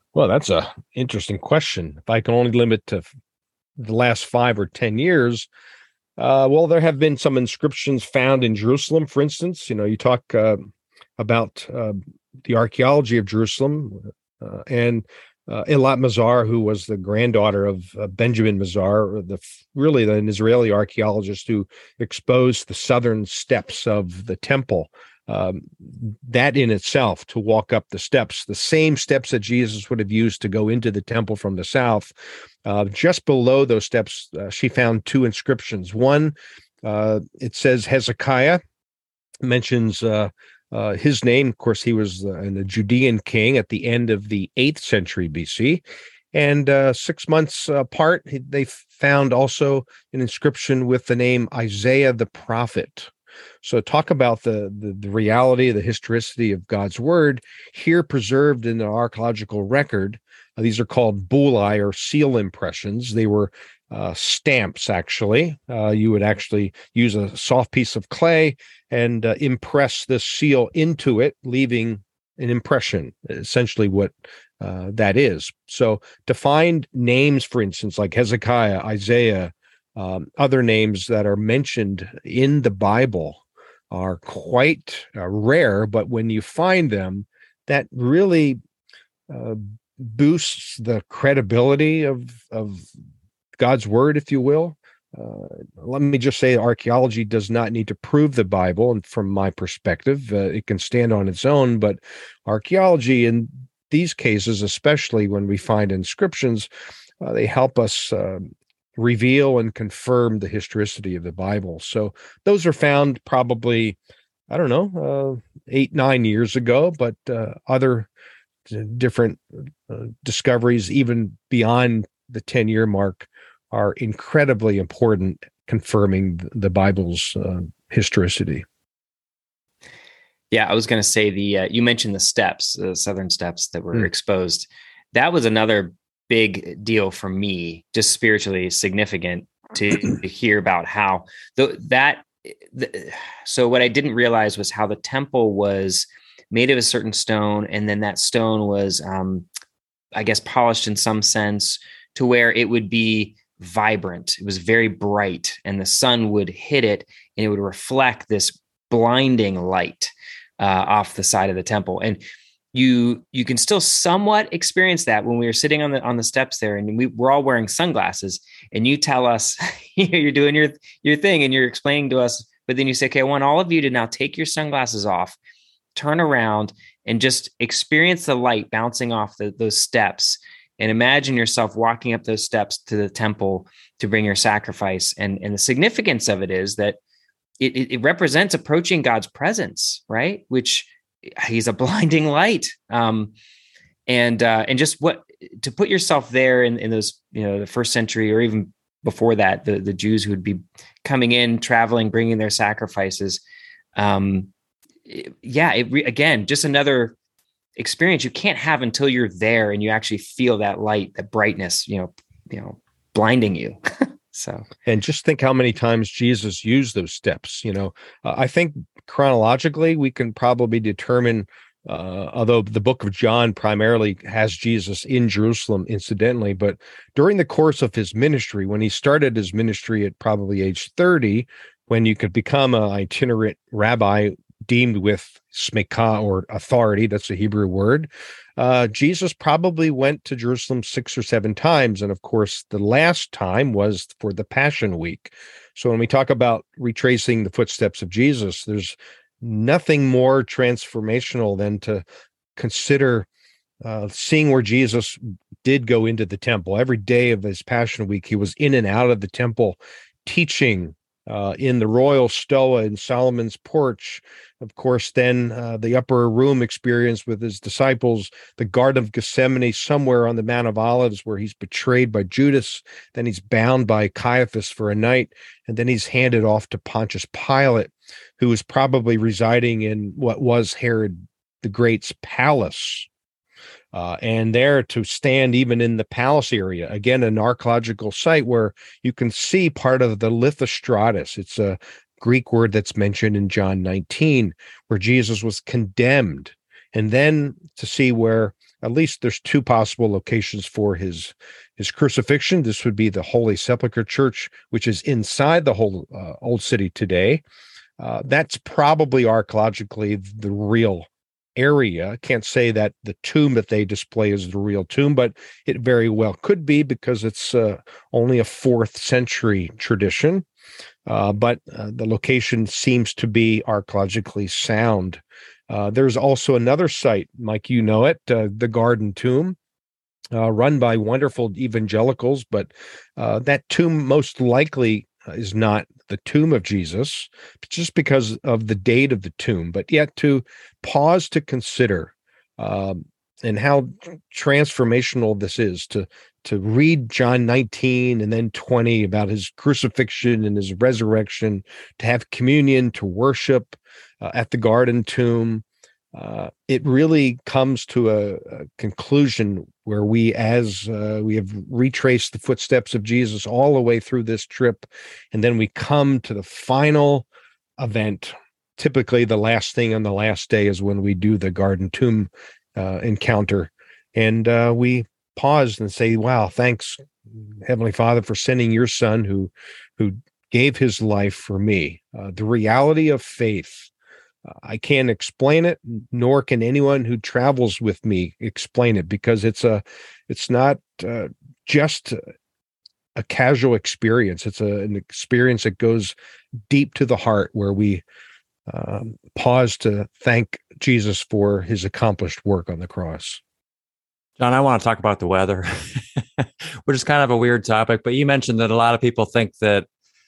Well, that's a interesting question. If I can only limit to the last five or ten years, uh, well, there have been some inscriptions found in Jerusalem, for instance. You know, you talk uh, about uh, the archaeology of Jerusalem, uh, and uh, Eilat Mazar, who was the granddaughter of uh, Benjamin Mazar, the really an Israeli archaeologist who exposed the southern steps of the temple. Um, that in itself, to walk up the steps, the same steps that Jesus would have used to go into the temple from the south, uh, just below those steps, uh, she found two inscriptions. One, uh, it says Hezekiah, mentions uh, uh, his name. Of course, he was uh, a Judean king at the end of the eighth century B C. And uh, six months apart, they found also an inscription with the name Isaiah the prophet. So talk about the, the, the reality, the historicity of God's word here preserved in the archaeological record. Uh, these are called bullae or seal impressions. They were uh, stamps, actually. Uh, you would actually use a soft piece of clay and uh, impress this seal into it, leaving an impression, essentially what uh, that is. So to find names, for instance, like Hezekiah, Isaiah, Um, other names that are mentioned in the Bible are quite uh, rare, but when you find them, that really uh, boosts the credibility of, of God's word, if you will. Uh, let me just say, archaeology does not need to prove the Bible, and from my perspective, uh, it can stand on its own, but archaeology in these cases, especially when we find inscriptions, uh, they help us uh, reveal and confirm the historicity of the Bible. So those are found probably, I don't know, uh, eight, nine years ago, but uh, other different uh, discoveries, even beyond the ten-year mark, are incredibly important, confirming the Bible's uh, historicity. Yeah, I was going to say the, uh, you mentioned the steps, the southern steps that were mm. exposed. That was another big deal for me, just spiritually significant to, to hear about how the, that, the, so what I didn't realize was how the temple was made of a certain stone. And then that stone was, um, I guess, polished in some sense to where it would be vibrant. It was very bright and the sun would hit it and it would reflect this blinding light uh, off the side of the temple. And you you can still somewhat experience that when we were sitting on the on the steps there, and we were all wearing sunglasses, and you tell us you're doing your your thing and you're explaining to us, but then you say, okay, I want all of you to now take your sunglasses off, turn around, and just experience the light bouncing off the, those steps, and imagine yourself walking up those steps to the temple to bring your sacrifice. And and the significance of it is that it, it, it represents approaching God's presence, right? Which he's a blinding light. Um, and, uh, and just what, to put yourself there in, in those, you know, the first century, or even before that, the, the Jews who would be coming in, traveling, bringing their sacrifices. Um, it, yeah, it re- again, just another experience you can't have until you're there and you actually feel that light, that brightness, you know, you know, blinding you. So, and just think how many times Jesus used those steps. You know, uh, I think chronologically we can probably determine, uh, although the book of John primarily has Jesus in Jerusalem, incidentally, but during the course of his ministry, when he started his ministry at probably age thirty, when you could become an itinerant rabbi deemed with smekah, or authority, that's a Hebrew word, uh, Jesus probably went to Jerusalem six or seven times. And of course, the last time was for the Passion Week. So when we talk about retracing the footsteps of Jesus, there's nothing more transformational than to consider uh, seeing where Jesus did go into the temple. Every day of his Passion Week, he was in and out of the temple teaching Uh, in the royal stoa in Solomon's porch. Of course, then uh, the upper room experience with his disciples, the Garden of Gethsemane, somewhere on the Mount of Olives, where he's betrayed by Judas. Then he's bound by Caiaphas for a night, and then he's handed off to Pontius Pilate, who was probably residing in what was Herod the Great's palace. Uh, and there to stand even in the palace area, again, an archaeological site where you can see part of the lithostratus. It's a Greek word that's mentioned in John nineteen, where Jesus was condemned. And then to see where at least there's two possible locations for his his crucifixion. This would be the Holy Sepulchre Church, which is inside the whole uh, Old City today. Uh, that's probably archaeologically the real area. Can't say that the tomb that they display is the real tomb, but it very well could be because it's uh, only a fourth century tradition. Uh, but uh, the location seems to be archaeologically sound. Uh, there's also another site, Mike, you know it, uh, the Garden Tomb, uh, run by wonderful evangelicals, but uh, that tomb most likely is not the tomb of Jesus, just because of the date of the tomb, but yet to pause to consider um, and how transformational this is, to to read John nineteen and then twenty about his crucifixion and his resurrection, to have communion, to worship uh, at the Garden Tomb. Uh, it really comes to a, a conclusion where we, as uh, we have retraced the footsteps of Jesus all the way through this trip, and then we come to the final event. Typically, the last thing on the last day is when we do the Garden Tomb uh, encounter, and uh, we pause and say, "Wow, thanks, Heavenly Father, for sending your Son, who who gave his life for me." Uh, the reality of faith. I can't explain it, nor can anyone who travels with me explain it, because it's a, it's not uh, just a casual experience. It's a, an experience that goes deep to the heart, where we um, pause to thank Jesus for his accomplished work on the cross. John, I want to talk about the weather, which is kind of a weird topic, but you mentioned that a lot of people think that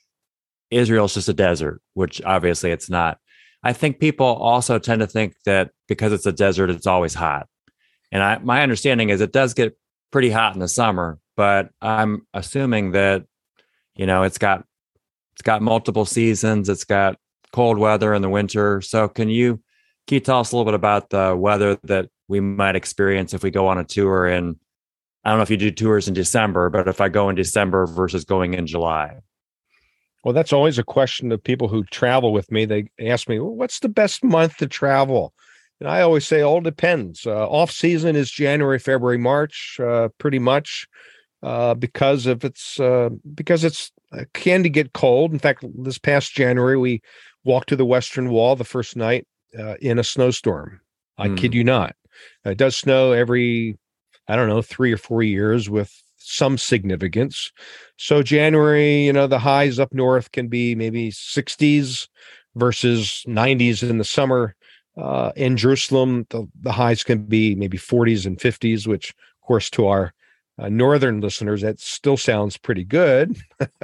Israel is just a desert, which obviously it's not. I think people also tend to think that because it's a desert, it's always hot. And I, my understanding is it does get pretty hot in the summer, but I'm assuming that, you know, it's got, it's got multiple seasons. It's got cold weather in the winter. So can you, can you tell us a little bit about the weather that we might experience if we go on a tour in, I don't know if you do tours in December, but if I go in December versus going in July? Well, that's always a question of people who travel with me. They ask me, well, what's the best month to travel? And I always say, all depends. Uh, off season is January, February, March, uh, pretty much, uh, because if it's uh, because it's uh, can get cold. In fact, this past January, we walked to the Western Wall the first night uh, in a snowstorm. I mm. kid you not. It does snow every, I don't know, three or four years with some significance. So January, you know, the highs up north can be maybe sixties versus nineties in the summer. Uh, in Jerusalem, the, the highs can be maybe forties and fifties, which, of course, to our uh, northern listeners, that still sounds pretty good.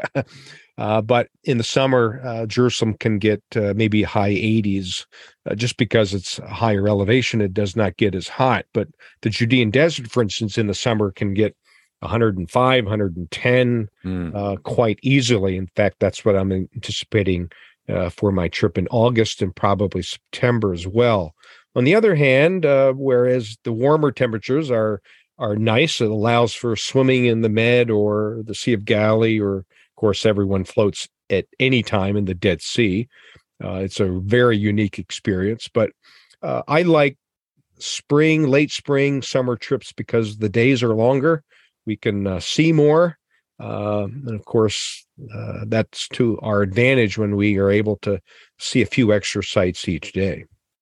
uh, but in the summer, uh, Jerusalem can get uh, maybe high eighties. Uh, just because it's a higher elevation, it does not get as hot. But the Judean desert, for instance, in the summer can get one hundred five, one hundred ten mm. uh, quite easily. In fact, that's what I'm anticipating uh, for my trip in August and probably September as well. On the other hand, uh, whereas the warmer temperatures are are nice, it allows for swimming in the Med or the Sea of Galilee, or of course everyone floats at any time in the Dead Sea. Uh, it's a very unique experience, but uh, I like spring, late spring, summer trips because the days are longer. We can uh, see more. Uh, and of course, uh, that's to our advantage when we are able to see a few extra sites each day.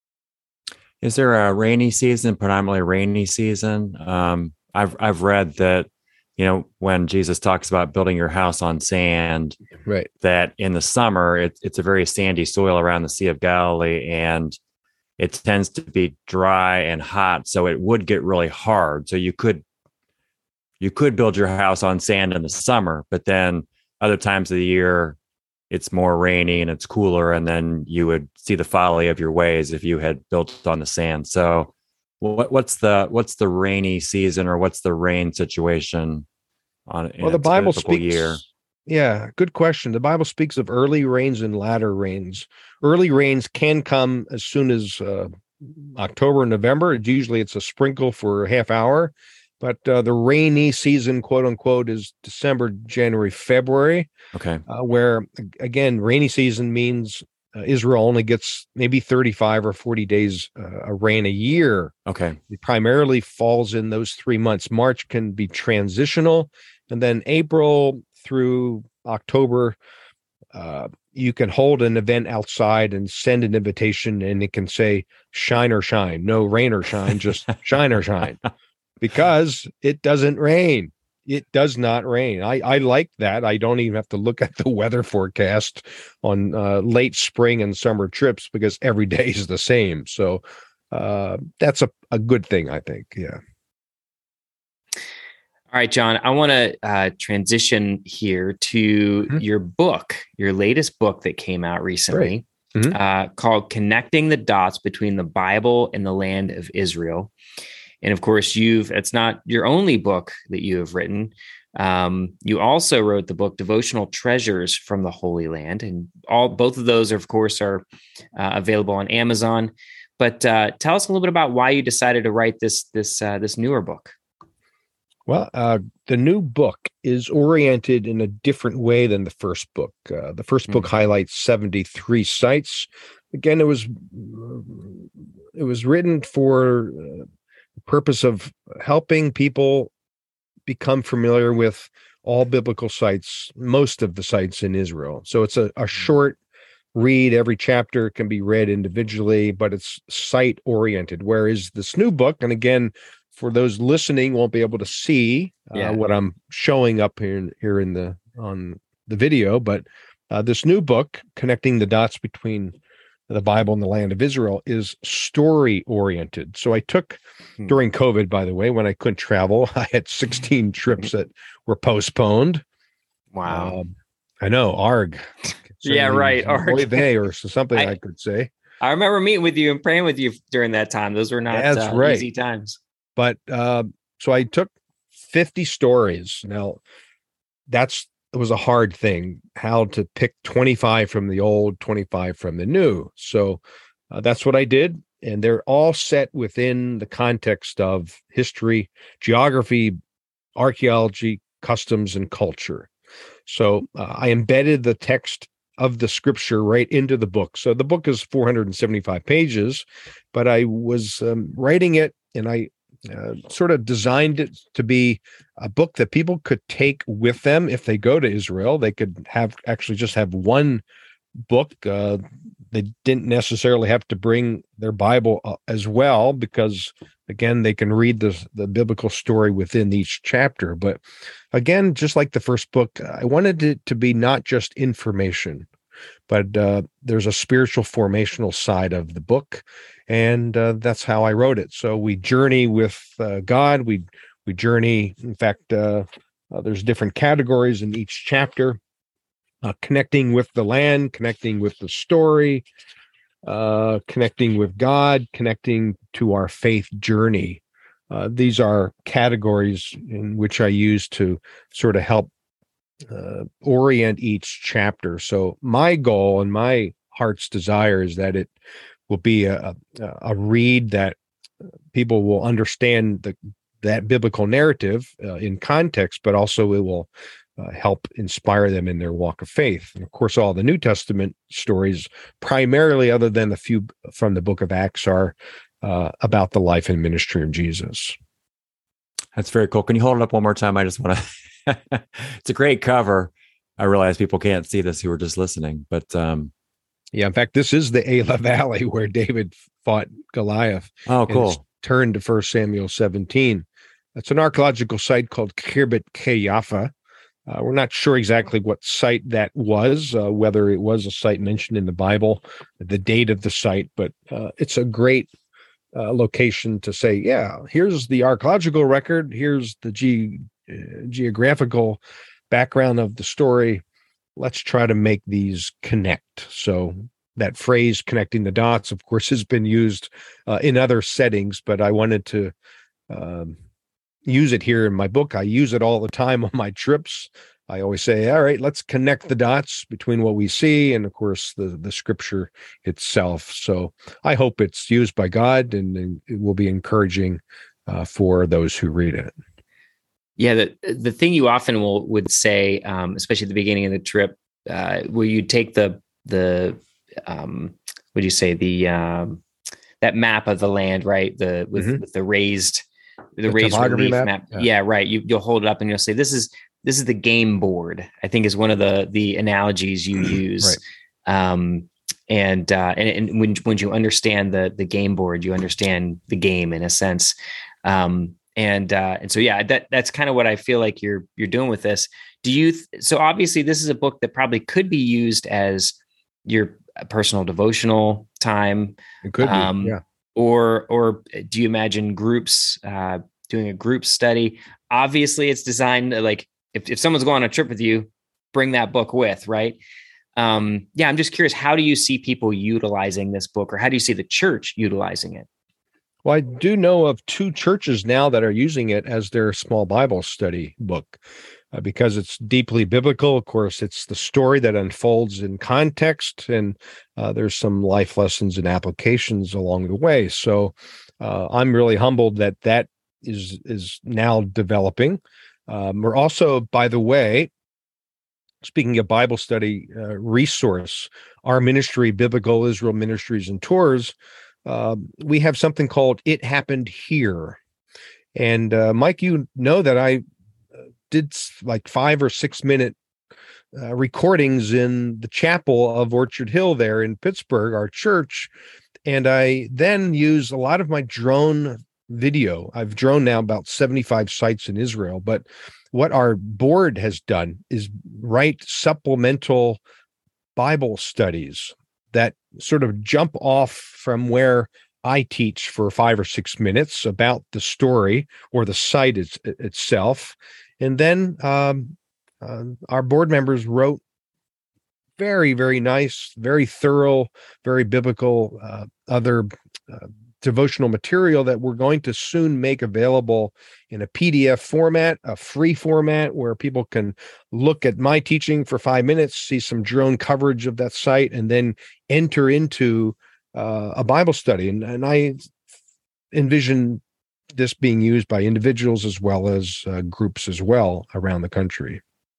Is there a rainy season, predominantly rainy season? Um, I've I've read that, you know, when Jesus talks about building your house on sand, right, that in the summer, it, it's a very sandy soil around the Sea of Galilee, and it tends to be dry and hot. So it would get really hard. So you could You could build your house on sand in the summer, but then other times of the year, it's more rainy and it's cooler. And then you would see the folly of your ways if you had built on the sand. So what, what's the, what's the rainy season, or what's the rain situation on well, the Bible speaks, year? Yeah, good question. The Bible speaks of early rains and latter rains. Early rains can come as soon as uh, October, November. Usually it's a sprinkle for a half hour. But uh, the rainy season, quote unquote, is December, January, February. Okay. Uh, where, again, rainy season means uh, Israel only gets maybe thirty-five or forty days uh, a rain a year. Okay. It primarily falls in those three months. March can be transitional, and then April through October, uh, you can hold an event outside and send an invitation, and it can say shine or shine, no rain or shine, just shine or shine, because it doesn't rain. It does not rain. I, I like that. I don't even have to look at the weather forecast on uh, late spring and summer trips because every day is the same. So uh, that's a, a good thing, I think. Yeah. All right, John, I want to uh, transition here to mm-hmm. your book, your latest book that came out recently mm-hmm. uh, called Connecting the Dots Between the Bible and the Land of Israel. And of course, you've it's not your only book that you have written. Um, you also wrote the book Devotional Treasures from the Holy Land. And all both of those, of course, are uh, available on Amazon. But uh, tell us a little bit about why you decided to write this, this, uh, this newer book. Well, uh, the new book is oriented in a different way than the first book. Uh, the first book mm-hmm. highlights seventy-three sites. Again, it was it was written for uh, the purpose of helping people become familiar with all biblical sites, most of the sites in Israel. So it's a, a short read. Every chapter can be read individually, but it's site oriented. Whereas this new book, and again, for those listening, won't be able to see uh, yeah. what I'm showing up here in, here in the on the video, but uh, this new book, Connecting the Dots Between the Bible and the Land of Israel, is story oriented. So I took hmm. during COVID, by the way, when I couldn't travel, I had sixteen trips that were postponed. Wow, um, I know, arg. Yeah, right, arg. They or something I, I could say. I remember meeting with you and praying with you during that time. Those were not That's uh, right. easy times. But uh, so I took fifty stories. Now, that's it was a hard thing, how to pick twenty-five from the old, twenty-five from the new. So uh, that's what I did. And they're all set within the context of history, geography, archaeology, customs, and culture. So uh, I embedded the text of the scripture right into the book. So the book is four hundred seventy-five pages, but I was um, writing it and I Uh, sort of designed it to be a book that people could take with them if they go to Israel. They could have actually just have one book. Uh, they didn't necessarily have to bring their Bible uh, as well, because again, they can read the, the biblical story within each chapter. But again, just like the first book, I wanted it to be not just information, but uh, there's a spiritual formational side of the book. And uh, that's how I wrote it. So we journey with uh, God. We we journey. In fact, uh, uh, there's different categories in each chapter: uh, connecting with the land, connecting with the story, uh, connecting with God, connecting to our faith journey. Uh, these are categories in which I use to sort of help uh, orient each chapter. So my goal and my heart's desire is that it will be a, a, a read that people will understand the, that biblical narrative uh, in context, but also it will uh, help inspire them in their walk of faith. And of course, all the New Testament stories, primarily other than the few from the book of Acts, are uh, about the life and ministry of Jesus. That's very cool. Can you hold it up one more time? I just want to, it's a great cover. I realize people can't see this who are just listening, but um, yeah, in fact, this is the Elah Valley where David fought Goliath. Oh, cool. And turned to First Samuel seventeen. It's an archaeological site called Khirbet Qeiyafa. Uh, we're not sure exactly what site that was, uh, whether it was a site mentioned in the Bible, the date of the site, but uh, it's a great uh, location to say, yeah, here's the archaeological record, here's the ge- uh, geographical background of the story. Let's try to make these connect. So that phrase, connecting the dots, of course, has been used uh, in other settings, but I wanted to um, use it here in my book. I use it all the time on my trips. I always say, all right, let's connect the dots between what we see and, of course, the, the scripture itself. So I hope it's used by God, and, and it will be encouraging uh, for those who read it. Yeah, the the thing you often will would say, um, especially at the beginning of the trip, uh, where you take the the um, would you say the um, that map of the land, right? The with, Mhm. with the raised the, The raised topography relief map? map. Yeah. Yeah, right. You you'll hold it up and you'll say this is this is the game board. I think is one of the the analogies you use. Right. Um, and uh, and, and when when you understand the the game board, you understand the game in a sense. Um, and uh, and so yeah, that that's kind of what I feel like you're you're doing with this. Do you? Th- so obviously, this is a book that probably could be used as your personal devotional time. It could be. Um, Yeah. Or or do you imagine groups uh, doing a group study? Obviously, it's designed like if if someone's going on a trip with you, bring that book with, right? Um, yeah, I'm just curious. How do you see people utilizing this book, or how do you see the church utilizing it? Well, I do know of two churches now that are using it as their small Bible study book uh, because it's deeply biblical. Of course, it's the story that unfolds in context, and uh, there's some life lessons and applications along the way. So uh, I'm really humbled that that is is now developing. Um, we're also, by the way, speaking of Bible study uh, resource, our ministry, Biblical Israel Ministries and Tours, uh, we have something called It Happened Here. And uh, Mike, you know that I did like five or six minute uh, recordings in the chapel of Orchard Hill there in Pittsburgh, our church. And I then use a lot of my drone video. I've drone now about seventy-five sites in Israel, but what our board has done is write supplemental Bible studies that sort of jump off from where I teach for five or six minutes about the story or the site is, itself. And then um, uh, our board members wrote very, very nice, very thorough, very biblical, uh, other uh, devotional material that we're going to soon make available in a P D F format, a free format where people can look at my teaching for five minutes, see some drone coverage of that site, and then enter into uh, a Bible study. And, and I envision this being used by individuals as well as uh, groups as well around the country.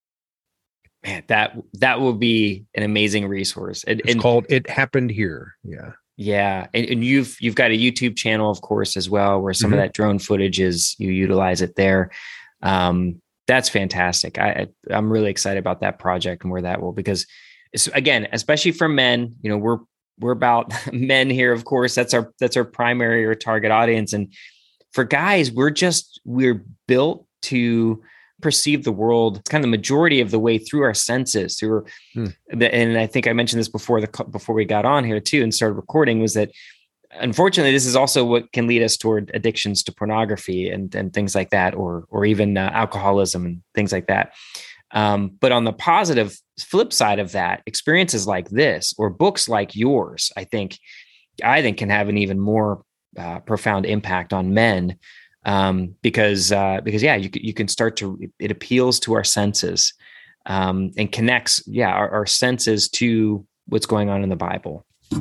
Man, that that will be an amazing resource. And, It's and called It Happened Here. Yeah. yeah, and, and you've you've got a YouTube channel, of course, as well, where some Mhm. of that drone footage is you utilize it there. Um, that's fantastic. I I'm really excited about that project and where that will, because it's, again, especially for men, you know, we're we're about men here, of course. That's our that's our primary or target audience, and for guys, we're just we're built to perceive the world kind of the majority of the way through our senses, through Hmm. the, and I think I mentioned this before the before we got on here too and started recording, was that unfortunately this is also what can lead us toward addictions to pornography and and things like that, or or even uh, alcoholism and things like that. Um, but on the positive flip side of that, experiences like this or books like yours, I think, I think can have an even more uh, profound impact on men. Um, because, uh, because yeah, you you can start to, it appeals to our senses, um, and connects, yeah, our, our senses to what's going on in the Bible.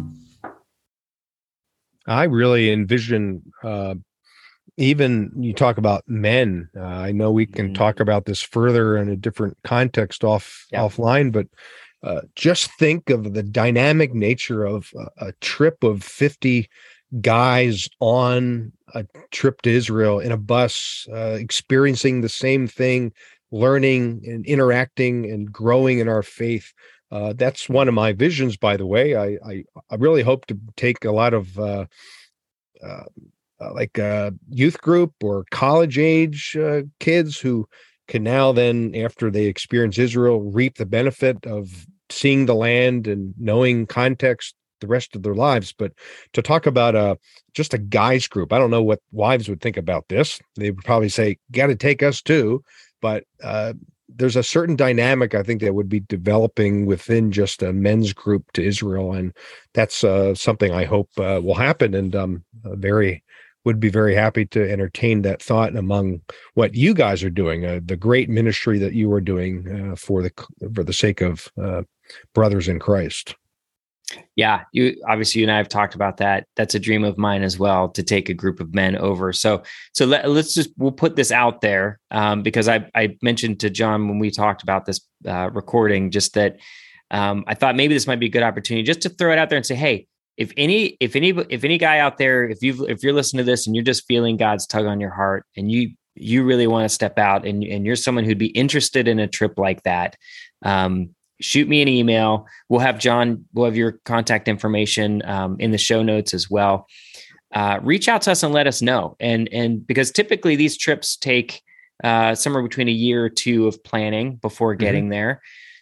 I really envision, uh, even you talk about men. Uh, I know we can Mhm. talk about this further in a different context off Yeah. offline, but uh, just think of the dynamic nature of a, a trip of fifty guys on a trip to Israel in a bus, uh, experiencing the same thing, learning and interacting and growing in our faith. Uh, that's one of my visions, by the way. I, I, I really hope to take a lot of uh, uh, uh, like a youth group or college age uh, kids who can now then, after they experience Israel, reap the benefit of seeing the land and knowing context the rest of their lives. But to talk about a just a guys group, I don't know what wives would think about this. They would probably say, got to take us too. But uh, there's a certain dynamic, I think, that would be developing within just a men's group to Israel. And that's uh, something I hope uh, will happen. And um, uh, very would be very happy to entertain that thought among what you guys are doing, uh, the great ministry that you are doing uh, for the for the sake of uh, brothers in Christ. Yeah, you obviously you and I have talked about that. That's a dream of mine as well, to take a group of men over. So, so let, let's just we'll put this out there um, because I I mentioned to John when we talked about this uh, recording just that um, I thought maybe this might be a good opportunity just to throw it out there and say, hey, if any, if any, if any guy out there, if you if you're listening to this and you're just feeling God's tug on your heart and you you really want to step out and and you're someone who'd be interested in a trip like that, um, shoot me an email. We'll have John, we'll have your contact information um, in the show notes as well. Uh, reach out to us and let us know. And and because typically these trips take uh, somewhere between a year or two of planning before getting mm-hmm. there.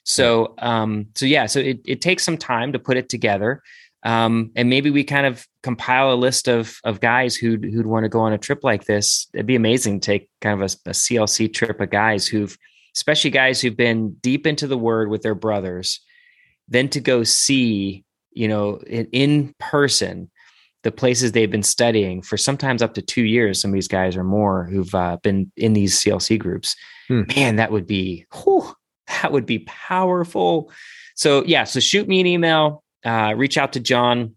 So um, so yeah, so it it takes some time to put it together. Um, and maybe we kind of compile a list of of guys who'd who'd want to go on a trip like this. It'd be amazing to take kind of a, a C L C trip of guys who've, especially guys who've been deep into the Word with their brothers, then to go see, you know, in, in person, the places they've been studying for sometimes up to two years. Some of these guys or more who've uh, been in these C L C groups. Hmm. Man, that would be, whew, that would be powerful. So yeah, so shoot me an email. Uh, reach out to John.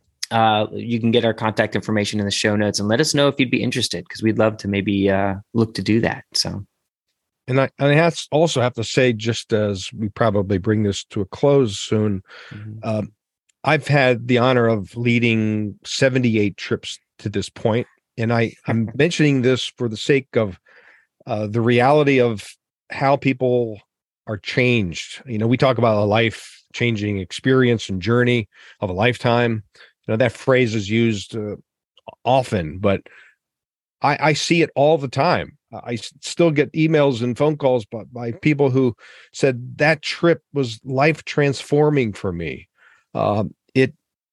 Uh, you can get our contact information in the show notes and let us know if you'd be interested, because we'd love to maybe uh, look to do that. So, and I, and I have also have to say, just as we probably bring this to a close soon, mm-hmm. um, I've had the honor of leading seventy-eight trips to this point, and I, I'm mentioning this for the sake of uh, the reality of how people are changed. You know, we talk about a life changing experience and journey of a lifetime. You know, that phrase is used uh, often, but I, I see it all the time. I still get emails and phone calls by, by people who said that trip was life transforming for me. Um, it,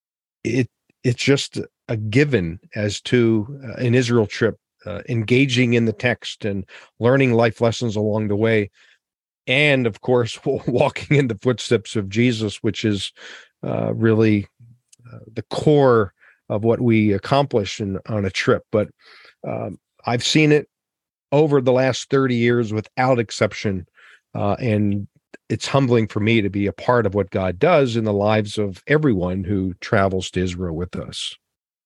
it, it's just a given as to uh, an Israel trip, uh, engaging in the text and learning life lessons along the way. And of course, walking in the footsteps of Jesus, which is uh, really uh, the core of what we accomplish in, on a trip. But um, I've seen it over the last thirty years without exception. Uh, and it's humbling for me to be a part of what God does in the lives of everyone who travels to Israel with us.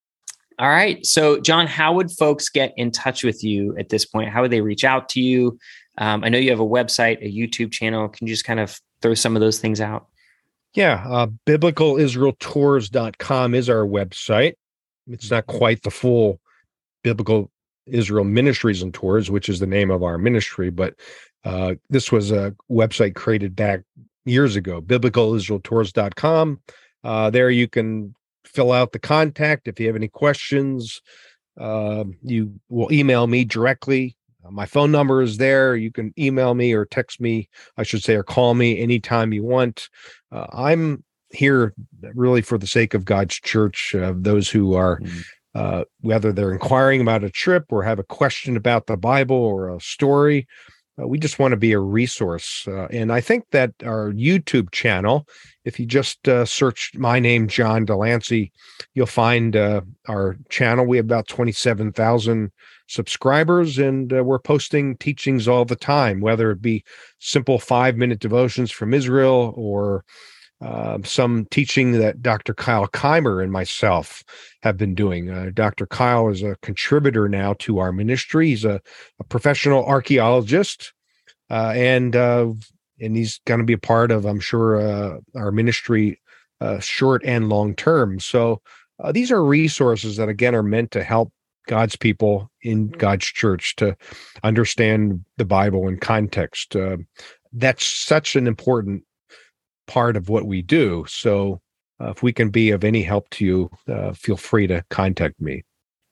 All right. So, John, how would folks get in touch with you at this point? How would they reach out to you? Um, I know you have a website, a YouTube channel. Can you just kind of throw some of those things out? Yeah. Uh, biblical israel tours dot com is our website. It's not quite the full Biblical Israel Ministries and Tours, which is the name of our ministry, but uh, this was a website created back years ago, biblical israel tours dot com. Uh, there you can fill out the contact. If you have any questions, uh, you will email me directly. Uh, my phone number is there. You can email me or text me, I should say, or call me anytime you want. Uh, I'm here really for the sake of God's church, uh, those who are, mm. uh, whether they're inquiring about a trip or have a question about the Bible or a story. Uh, we just want to be a resource. Uh, and I think that our YouTube channel, if you just uh, search my name, John Delancey, you'll find uh, our channel. We have about twenty-seven thousand subscribers, and uh, we're posting teachings all the time, whether it be simple five-minute devotions from Israel or uh, some teaching that Doctor Kyle Keimer and myself have been doing. Uh, Doctor Kyle is a contributor now to our ministry. He's a, a professional archaeologist, uh, and uh, and he's going to be a part of, I'm sure, uh, our ministry uh, short and long term. So uh, these are resources that, again, are meant to help God's people in God's church to understand the Bible in context. Uh, that's such an important part of what we do. So uh, if we can be of any help to you, uh, feel free to contact me.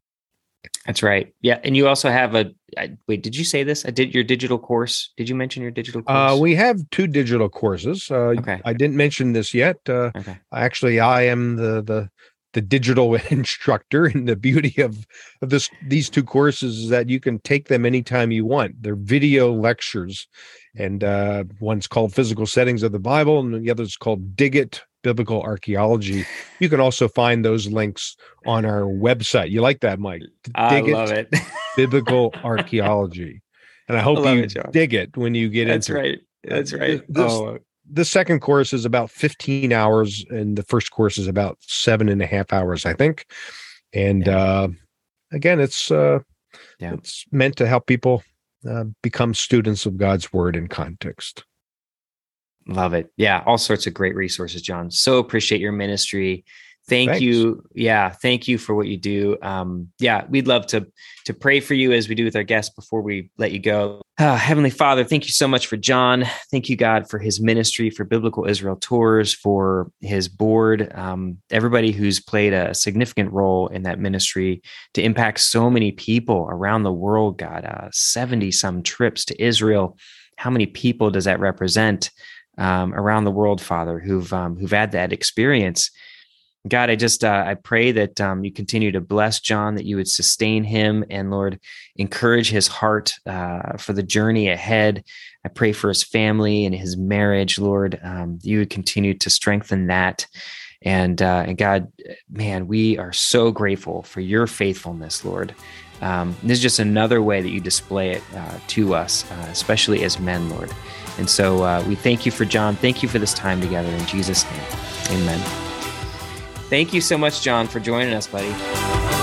That's right. Yeah. And you also have a, I, wait, did you say this? I did your digital course. Did you mention your digital course? Uh, we have two digital courses. Uh, okay. I didn't mention this yet. Uh, okay. Actually, I am the, the, the digital instructor, and the beauty of, of this, these two courses is that you can take them anytime you want. They're video lectures, and uh, one's called Physical Settings of the Bible, and the other is called Dig It, Biblical Archaeology. You can also find those links on our website. You like that, Mike? I dig love it. it. Biblical Archaeology. And I hope I you it, dig it when you get That's into right. it. That's right. This, oh. The second course is about fifteen hours, and the first course is about seven and a half hours, I think. And yeah. uh, again, it's uh, yeah. it's meant to help people uh, become students of God's Word in context. Love it. Yeah. All sorts of great resources, John. So appreciate your ministry. Thank Thanks. you. Yeah. Thank you for what you do. Um, yeah. We'd love to, to pray for you as we do with our guests before we let you go. Uh, Heavenly Father, thank you so much for John. Thank you, God, for his ministry, for Biblical Israel Tours, for his board, um, everybody who's played a significant role in that ministry to impact so many people around the world, God, uh, seventy some trips to Israel. How many people does that represent um, around the world, Father, who've, um, who've had that experience? God, I just, uh, I pray that um, you continue to bless John, that you would sustain him and, Lord, encourage his heart uh, for the journey ahead. I pray for his family and his marriage, Lord, um, you would continue to strengthen that. And, uh, and God, man, we are so grateful for your faithfulness, Lord. Um, this is just another way that you display it uh, to us, uh, especially as men, Lord. And so uh, we thank you for John. Thank you for this time together in Jesus' name. Amen. Thank you so much, John, for joining us, buddy.